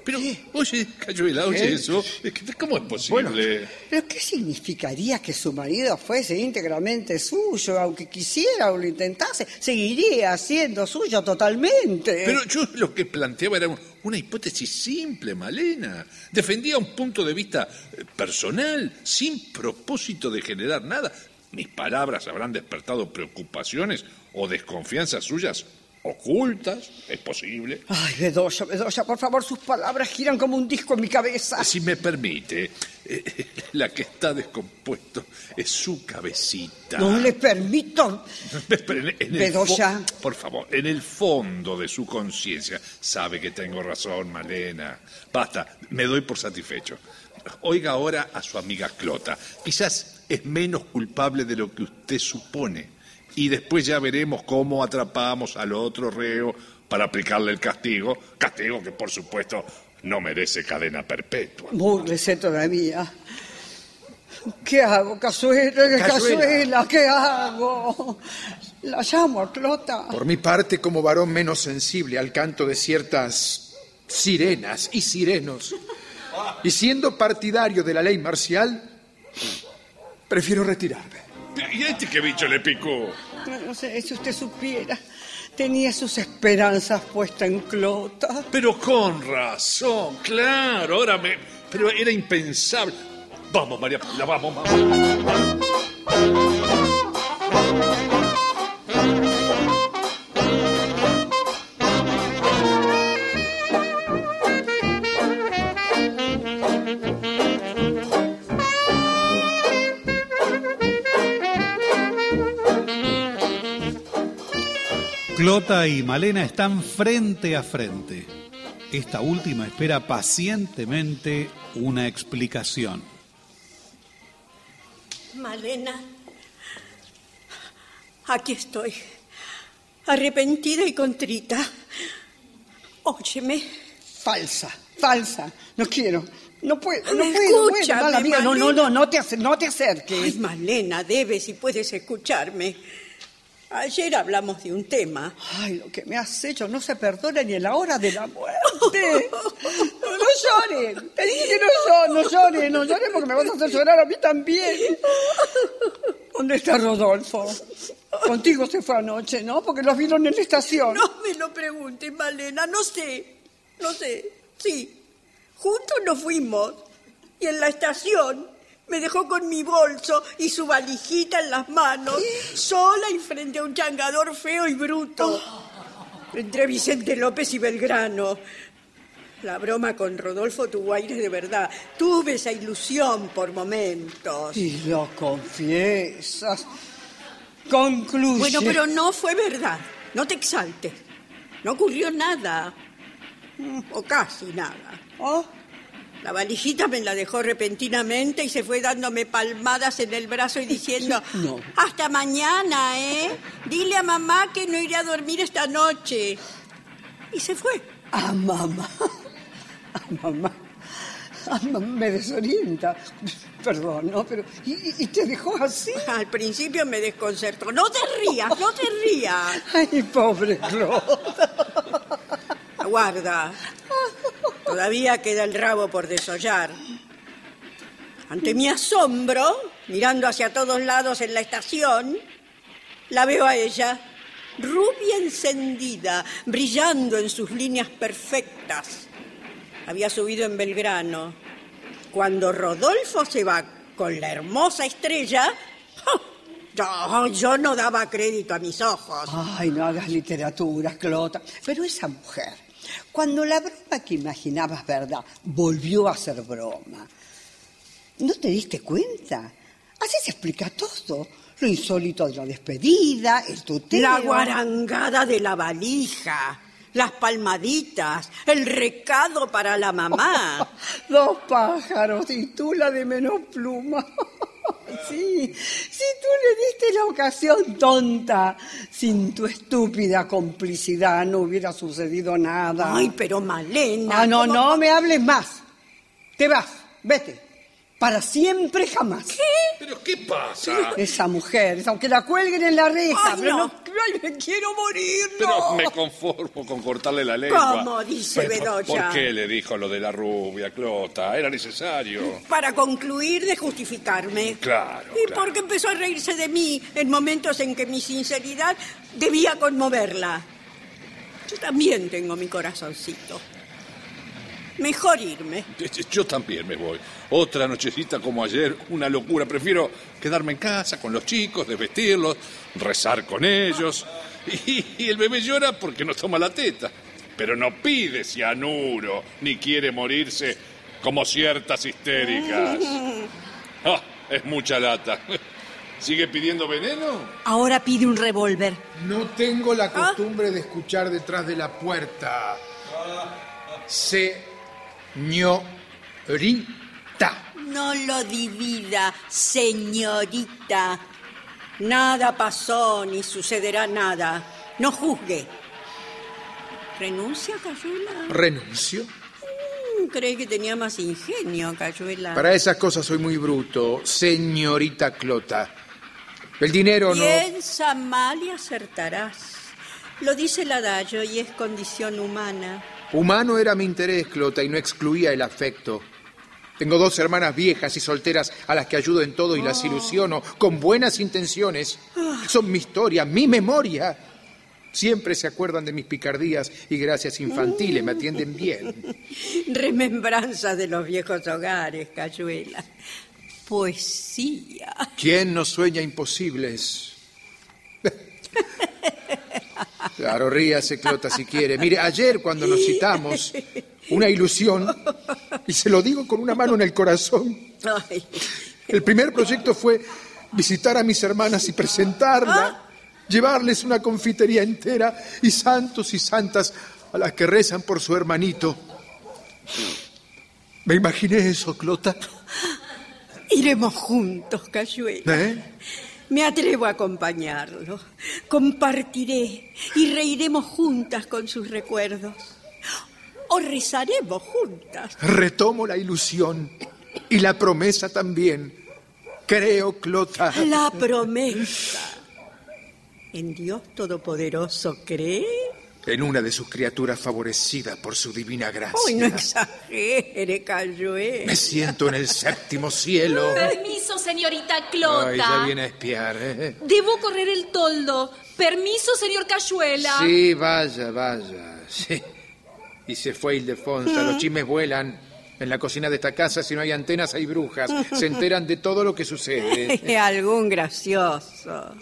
Pero, oye, Cayuela, oye ¿Eh? eso. ¿Cómo es posible? Bueno, ¿pero qué significaría que su marido fuese íntegramente suyo? Aunque quisiera o lo intentase, seguiría siendo suyo totalmente. Pero yo lo que planteaba era una hipótesis simple, Malena. Defendía un punto de vista personal, sin propósito de generar nada. Mis palabras habrán despertado preocupaciones o desconfianzas suyas ocultas, es posible. Ay, Bedoya, Bedoya, por favor, sus palabras giran como un disco en mi cabeza. Si me permite, eh, la que está descompuesto es su cabecita. No le permito. Pero en, en Bedoya. El por favor, en el fondo de su conciencia sabe que tengo razón, Malena. Basta, me doy por satisfecho. Oiga ahora a su amiga Clota. Quizás es menos culpable de lo que usted supone. Y después ya veremos cómo atrapamos al otro reo para aplicarle el castigo. Castigo que, por supuesto, no merece cadena perpetua. Búrlese todavía. ¿Qué hago, Cazuela? Cazuela. Cazuela, ¿qué hago? La llamo a Clota. Por mi parte, como varón menos sensible al canto de ciertas sirenas y sirenos, y siendo partidario de la ley marcial, prefiero retirarme. ¿Y a este qué bicho le picó? No, no sé, si usted supiera, tenía sus esperanzas puestas en Clota. Pero con razón, claro, ahora me... Pero era impensable. Vamos, María Paula, vamos, vamos. Clota y Malena están frente a frente. Esta última espera pacientemente una explicación. Malena, aquí estoy, arrepentida y contrita. Óyeme. Falsa, falsa. No quiero, no puedo, no Escúchame, puedo. Bueno, mala amiga, no, no, Malena. no, no te, acer- no te acerques. Ay, Malena, debes y puedes escucharme. Ayer hablamos de un tema. Ay, lo que me has hecho no se perdona ni en la hora de la muerte. No, no llores. Te dije que no llores, no llores, no llores porque me vas a hacer llorar a mí también. ¿Dónde está Rodolfo? Contigo se fue anoche, ¿no? Porque los vieron en la estación. No me lo preguntes, Malena, no sé, no sé. Sí, juntos nos fuimos y en la estación me dejó con mi bolso y su valijita en las manos, sola y frente a un changador feo y bruto, entre Vicente López y Belgrano. La broma con Rodolfo tuvo aires de verdad. Tuve esa ilusión por momentos. Y lo confiesas. Concluye. Bueno, pero no fue verdad. No te exaltes. No ocurrió nada. O casi nada. ¿Oh? La valijita me la dejó repentinamente y se fue dándome palmadas en el brazo y diciendo, No. hasta mañana, ¿eh? Dile a mamá que no iré a dormir esta noche. Y se fue. A mamá. A mamá. A mamá me desorienta. Perdón, ¿no? Pero... ¿Y, y te dejó así? Al principio me desconcertó. No te rías, no te rías. Ay, pobre Clota. Aguarda. Todavía queda el rabo por desollar. Ante mi asombro, mirando hacia todos lados en la estación, la veo a ella, rubia encendida, brillando en sus líneas perfectas. Había subido en Belgrano. Cuando Rodolfo se va con la hermosa estrella, yo, yo no daba crédito a mis ojos. Ay, no hagas literatura, Clota. Pero esa mujer, cuando la broma que imaginabas verdad, volvió a ser broma. ¿No te diste cuenta? Así se explica todo. Lo insólito de la despedida, el tuteo. La guarangada de la valija, las palmaditas, el recado para la mamá. Dos pájaros y tú la de menos pluma. Sí, si tú le diste la ocasión tonta, sin tu estúpida complicidad no hubiera sucedido nada. Ay, pero Malena... Ah, no, ¿cómo? no me hables más. Te vas, vete. Para siempre jamás. ¿Qué? ¿Pero qué pasa? Esa mujer, aunque la cuelguen en la reja. Ay, pero no. no, ay, me quiero morir, Pero no. me conformo con cortarle la lengua. ¿Cómo dice Pero, Bedoya? ¿Por qué le dijo lo de la rubia, Clota? Era necesario. Para concluir de justificarme. Claro, Y claro. porque empezó a reírse de mí en momentos en que mi sinceridad debía conmoverla. Yo también tengo mi corazoncito. Mejor irme. Yo también me voy. Otra nochecita como ayer, una locura. Prefiero quedarme en casa con los chicos, desvestirlos, rezar con ellos. Y, y el bebé llora porque no toma la teta. Pero no pide cianuro, ni quiere morirse como ciertas histéricas. Ah, es mucha lata. ¿Sigue pidiendo veneno? Ahora pide un revólver. No tengo la costumbre de escuchar detrás de la puerta. Señorita. No lo divida, señorita. Nada pasó ni sucederá nada. No juzgue. ¿Renuncia, Cayuela? ¿Renuncio? Mm, Creí que tenía más ingenio, Cayuela. Para esas cosas soy muy bruto, señorita Clota. El dinero no... Piensa mal y acertarás. Lo dice el adagio y es condición humana. Humano era mi interés, Clota, y no excluía el afecto. Tengo dos hermanas viejas y solteras a las que ayudo en todo y las ilusiono con buenas intenciones. Son mi historia, mi memoria. Siempre se acuerdan de mis picardías y gracias infantiles, me atienden bien. Remembranza de los viejos hogares, Cayuela. Poesía. ¿Quién no sueña imposibles? Claro, ríase, Clota, si quiere. Mire, ayer cuando nos citamos, una ilusión, y se lo digo con una mano en el corazón. Ay. El primer proyecto fue visitar a mis hermanas y presentarla, llevarles una confitería entera y santos y santas a las que rezan por su hermanito. Me imaginé eso, Clota. Iremos juntos, Cayuela. ¿Eh? Me atrevo a acompañarlo. Compartiré y reiremos juntas con sus recuerdos. O rezaremos juntas. Retomo la ilusión y la promesa también. Creo, Clota. La promesa. ¿En Dios Todopoderoso cree? En una de sus criaturas favorecida por su divina gracia. Ay, no exagere, Cayuela. Me siento en el séptimo cielo. Permiso, señorita Clota. Ay, ya viene a espiar, ¿eh? Debo correr el toldo. Permiso, señor Cayuela. Sí, vaya, vaya. Sí. Y se fue Ildefonsa. Los chismes vuelan. En la cocina de esta casa, si no hay antenas, hay brujas. Se enteran de todo lo que sucede. Algún gracioso.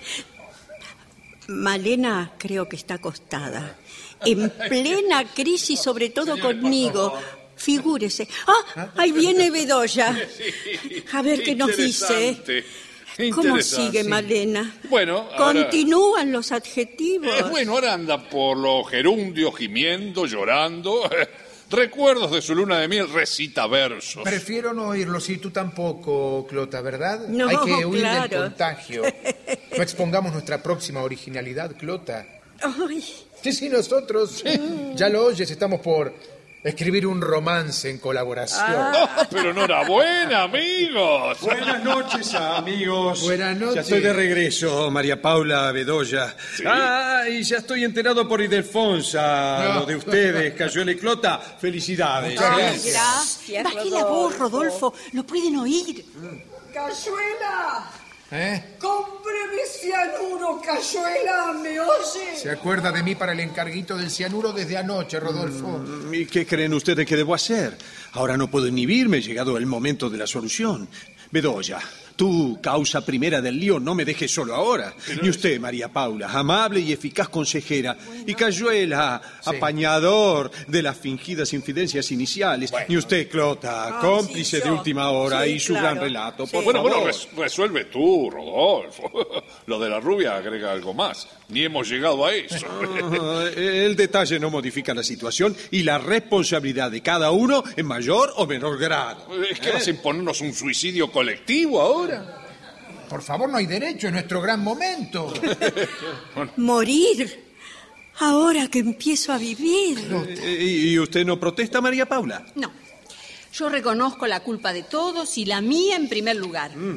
Malena creo que está acostada. En plena crisis, sobre todo conmigo. Figúrese. ¡Ah! Ahí viene Bedoya. A ver qué nos dice. ¿Cómo sigue Malena? Bueno, ahora... Continúan los adjetivos. Eh, bueno, ahora anda por los gerundios, gimiendo, llorando. Recuerdos de su luna de miel, recita versos. Prefiero no oírlo, si tú tampoco, Clota, ¿verdad? No, hay que huir claro. del contagio. No expongamos nuestra próxima originalidad, Clota. Ay. Sí, sí, nosotros, mm. ya lo oyes, estamos por escribir un romance en colaboración. Ah. Oh, pero enhorabuena, amigos. Buenas noches, amigos. Buenas noches. Ya estoy de regreso, María Paula Bedoya. ¿Sí? Ah, y ya estoy enterado por Ildefonsa, No. lo de ustedes, Cayuela y Clota. Felicidades. Muchas Ay, gracias. gracias, Baje la voz, Rodolfo. Lo pueden oír. Cayuela, ¿Eh? cómpreme cianuro, Cayuela, ¿me oye? ¿Se acuerda de mí para el encarguito del cianuro desde anoche, Rodolfo? ¿Y qué creen ustedes que debo hacer? Ahora no puedo inhibirme, llegado el momento de la solución. Bedoya, tú, causa primera del lío, no me dejes solo ahora. Ni usted, María Paula, amable y eficaz consejera. Y Cayuela, Sí. apañador de las fingidas infidencias iniciales. Bueno. Ni usted, Clota, Ah, cómplice sí, de yo. última hora Sí, y su claro. gran relato. Sí. Por Bueno, favor. bueno, res- resuelve tú, Rodolfo. Lo de la rubia agrega algo más. Ni hemos llegado a eso. Ah, el detalle no modifica la situación y la responsabilidad de cada uno en mayor o menor grado. ¿Es que vas a imponernos un suicidio colectivo ahora? Por favor, no hay derecho, es nuestro gran momento. Morir. Ahora que empiezo a vivir. Eh, ¿Y usted no protesta, María Paula? No. Yo reconozco la culpa de todos y la mía en primer lugar.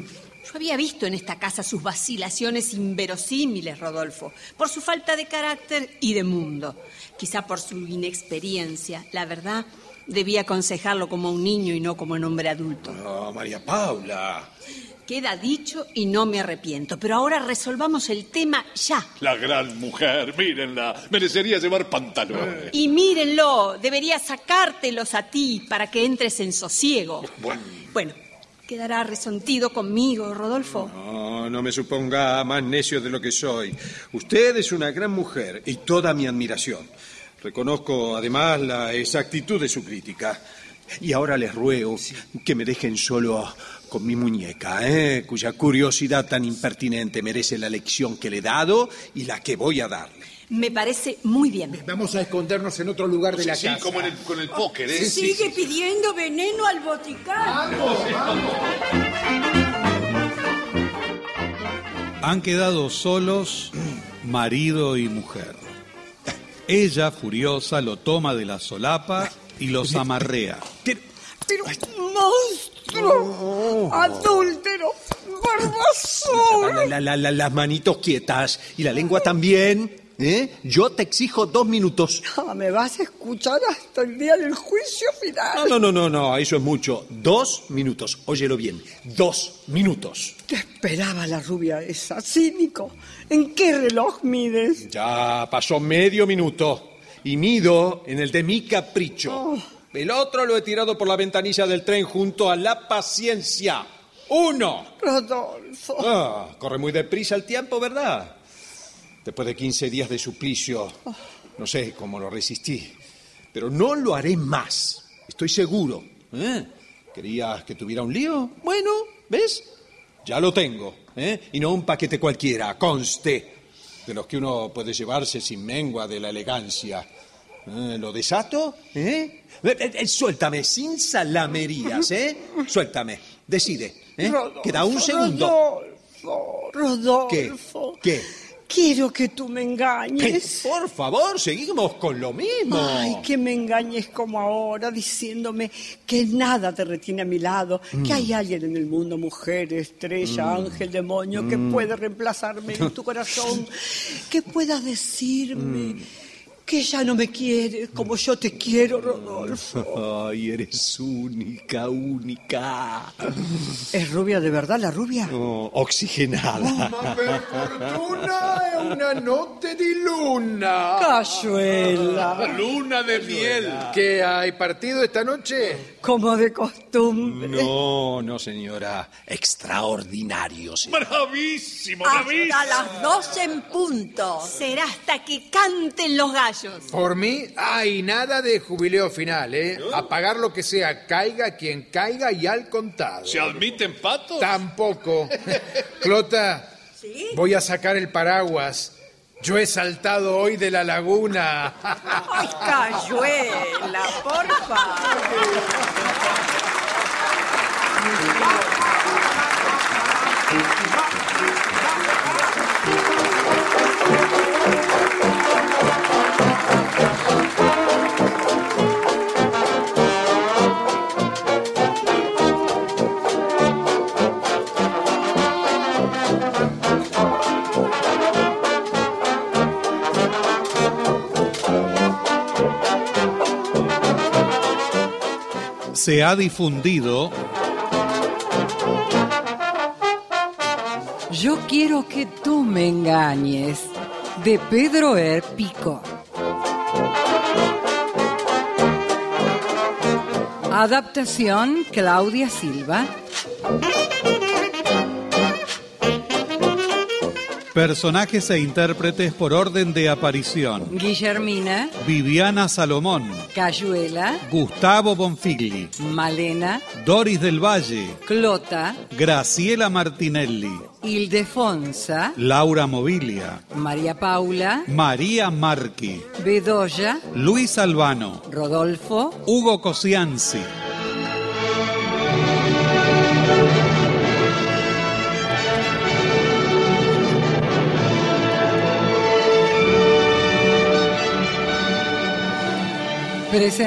Yo había visto en esta casa sus vacilaciones inverosímiles, Rodolfo, por su falta de carácter y de mundo. Quizá por su inexperiencia. La verdad, debía aconsejarlo como un niño y no como un hombre adulto. No, María Paula. Queda dicho y no me arrepiento. Pero ahora resolvamos el tema ya. La gran mujer, mírenla. Merecería llevar pantalones. Y mírenlo, debería sacártelos a ti para que entres en sosiego. Bueno. Bueno, quedará resentido conmigo, Rodolfo. No, no me suponga más necio de lo que soy. Usted es una gran mujer y toda mi admiración. Reconozco además la exactitud de su crítica. Y ahora les ruego que me dejen solo con mi muñeca, ¿eh? Cuya curiosidad tan impertinente merece la lección que le he dado y la que voy a darle. Me parece muy bien. Vamos a escondernos en otro lugar de Sí, la sí, casa. como en el, con el póker, ¿eh? Sigue sí, sí. pidiendo veneno al boticario. Vamos, vamos. Han quedado solos marido y mujer. Ella, furiosa, lo toma de la solapa y los amarrea. Pero, pero monstruo, adúltero, barbasol. La, la, la, las manitos quietas y la lengua también. ¿Eh? Yo te exijo dos minutos. No, me vas a escuchar hasta el día del juicio final. No, no, no, no, no, eso es mucho. Dos minutos, óyelo bien, dos minutos. ¿Qué esperaba la rubia esa, cínico? ¿En qué reloj mides? Ya pasó medio minuto y mido en el de mi capricho. Oh. El otro lo he tirado por la ventanilla del tren junto a la paciencia. ¡Uno! Rodolfo. Ah, corre muy deprisa el tiempo, ¿verdad? Después de quince días de suplicio, no sé cómo lo resistí, pero no lo haré más, estoy seguro. ¿Eh? ¿Querías que tuviera un lío? Bueno, ¿ves? Ya lo tengo, ¿eh? Y no un paquete cualquiera, conste, de los que uno puede llevarse sin mengua de la elegancia. ¿Eh? ¿Lo desato? ¿Eh? Eh, eh, Suéltame, sin salamerías, ¿eh? Suéltame, decide, ¿eh? Rodolfo, Queda un segundo. Rodolfo, Rodolfo. ¿Qué? ¿Qué? Quiero que tú me engañes. Pero, por favor, seguimos con lo mismo. Ay, que me engañes como ahora, diciéndome que nada te retiene a mi lado, mm. que hay alguien en el mundo, mujer, estrella, mm. ángel, demonio, mm. que puede reemplazarme en tu corazón, que puedas decirme... Mm. que ya no me quieres como yo te quiero, Rodolfo. Ay, eres única, única. ¿Es rubia de verdad, la rubia? Oh, oxigenada. Ma per fortuna è una notte di luna. Cazuela. Luna de miel. ¿Qué hay partido esta noche? Como de costumbre. No, no, señora. Extraordinario, señora. Bravísimo, Hasta bravísimo. las doce en punto. Será hasta que canten los gallos. Por mí, hay nada de jubileo final, ¿eh? A pagar lo que sea, caiga quien caiga y al contado. ¿Se admiten patos? Tampoco. Clota, ¿sí? Voy a sacar el paraguas. Yo he saltado hoy de la laguna. ¡Ay, Cayuela, porfa! Se ha difundido Yo quiero que tú me engañes, de Pedro R. Pico. Adaptación Claudia Silva. Personajes e intérpretes por orden de aparición: Guillermina, Viviana Salomón, Cayuela, Gustavo Bonfigli, Malena, Doris del Valle, Clota, Graciela Martinelli, Ildefonsa, Laura Mobilia, María Paula, María Marchi, Bedoya, Luis Albano, Rodolfo, Hugo Cosianzi.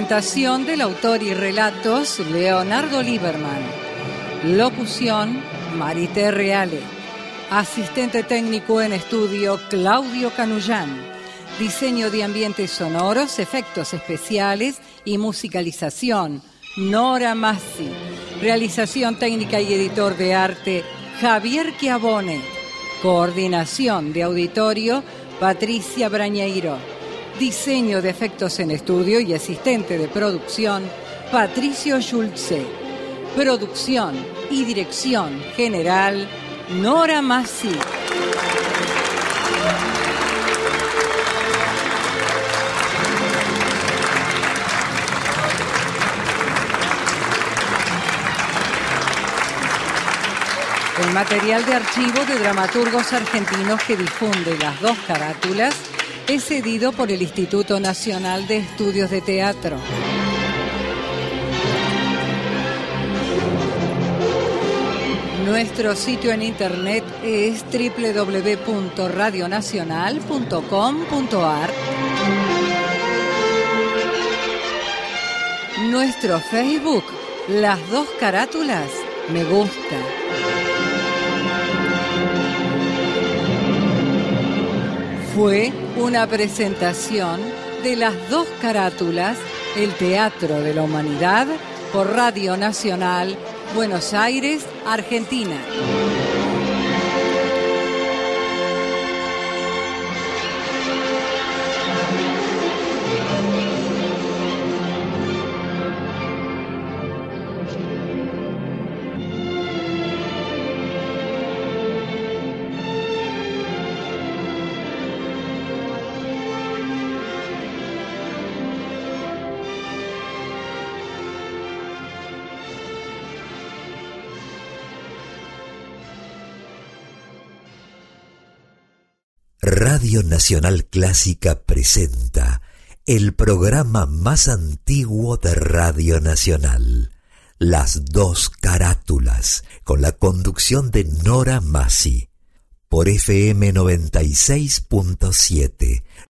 Presentación del autor y relatos: Leonardo Lieberman. Locución: Marité Reale. Asistente técnico en estudio, Claudio Canullán. Diseño de ambientes sonoros, efectos especiales y musicalización, Nora Massi. Realización técnica y editor de arte, Javier Chiavone. Coordinación de auditorio, Patricia Brañeiro. Diseño de efectos en estudio y asistente de producción, Patricio Schulze. Producción y dirección general, Nora Massi. El material de archivo de dramaturgos argentinos que difunde las dos carátulas es cedido por el Instituto Nacional de Estudios de Teatro. Nuestro sitio en internet es doble u doble u doble u punto radio nacional punto com punto a r. Nuestro Facebook, Las Dos Carátulas, me gusta. Fue una presentación de Las Dos Carátulas, el Teatro de la Humanidad, por Radio Nacional, Buenos Aires, Argentina. Radio Nacional Clásica presenta el programa más antiguo de Radio Nacional, Las Dos Carátulas, con la conducción de Nora Massi, por F M noventa y seis punto siete,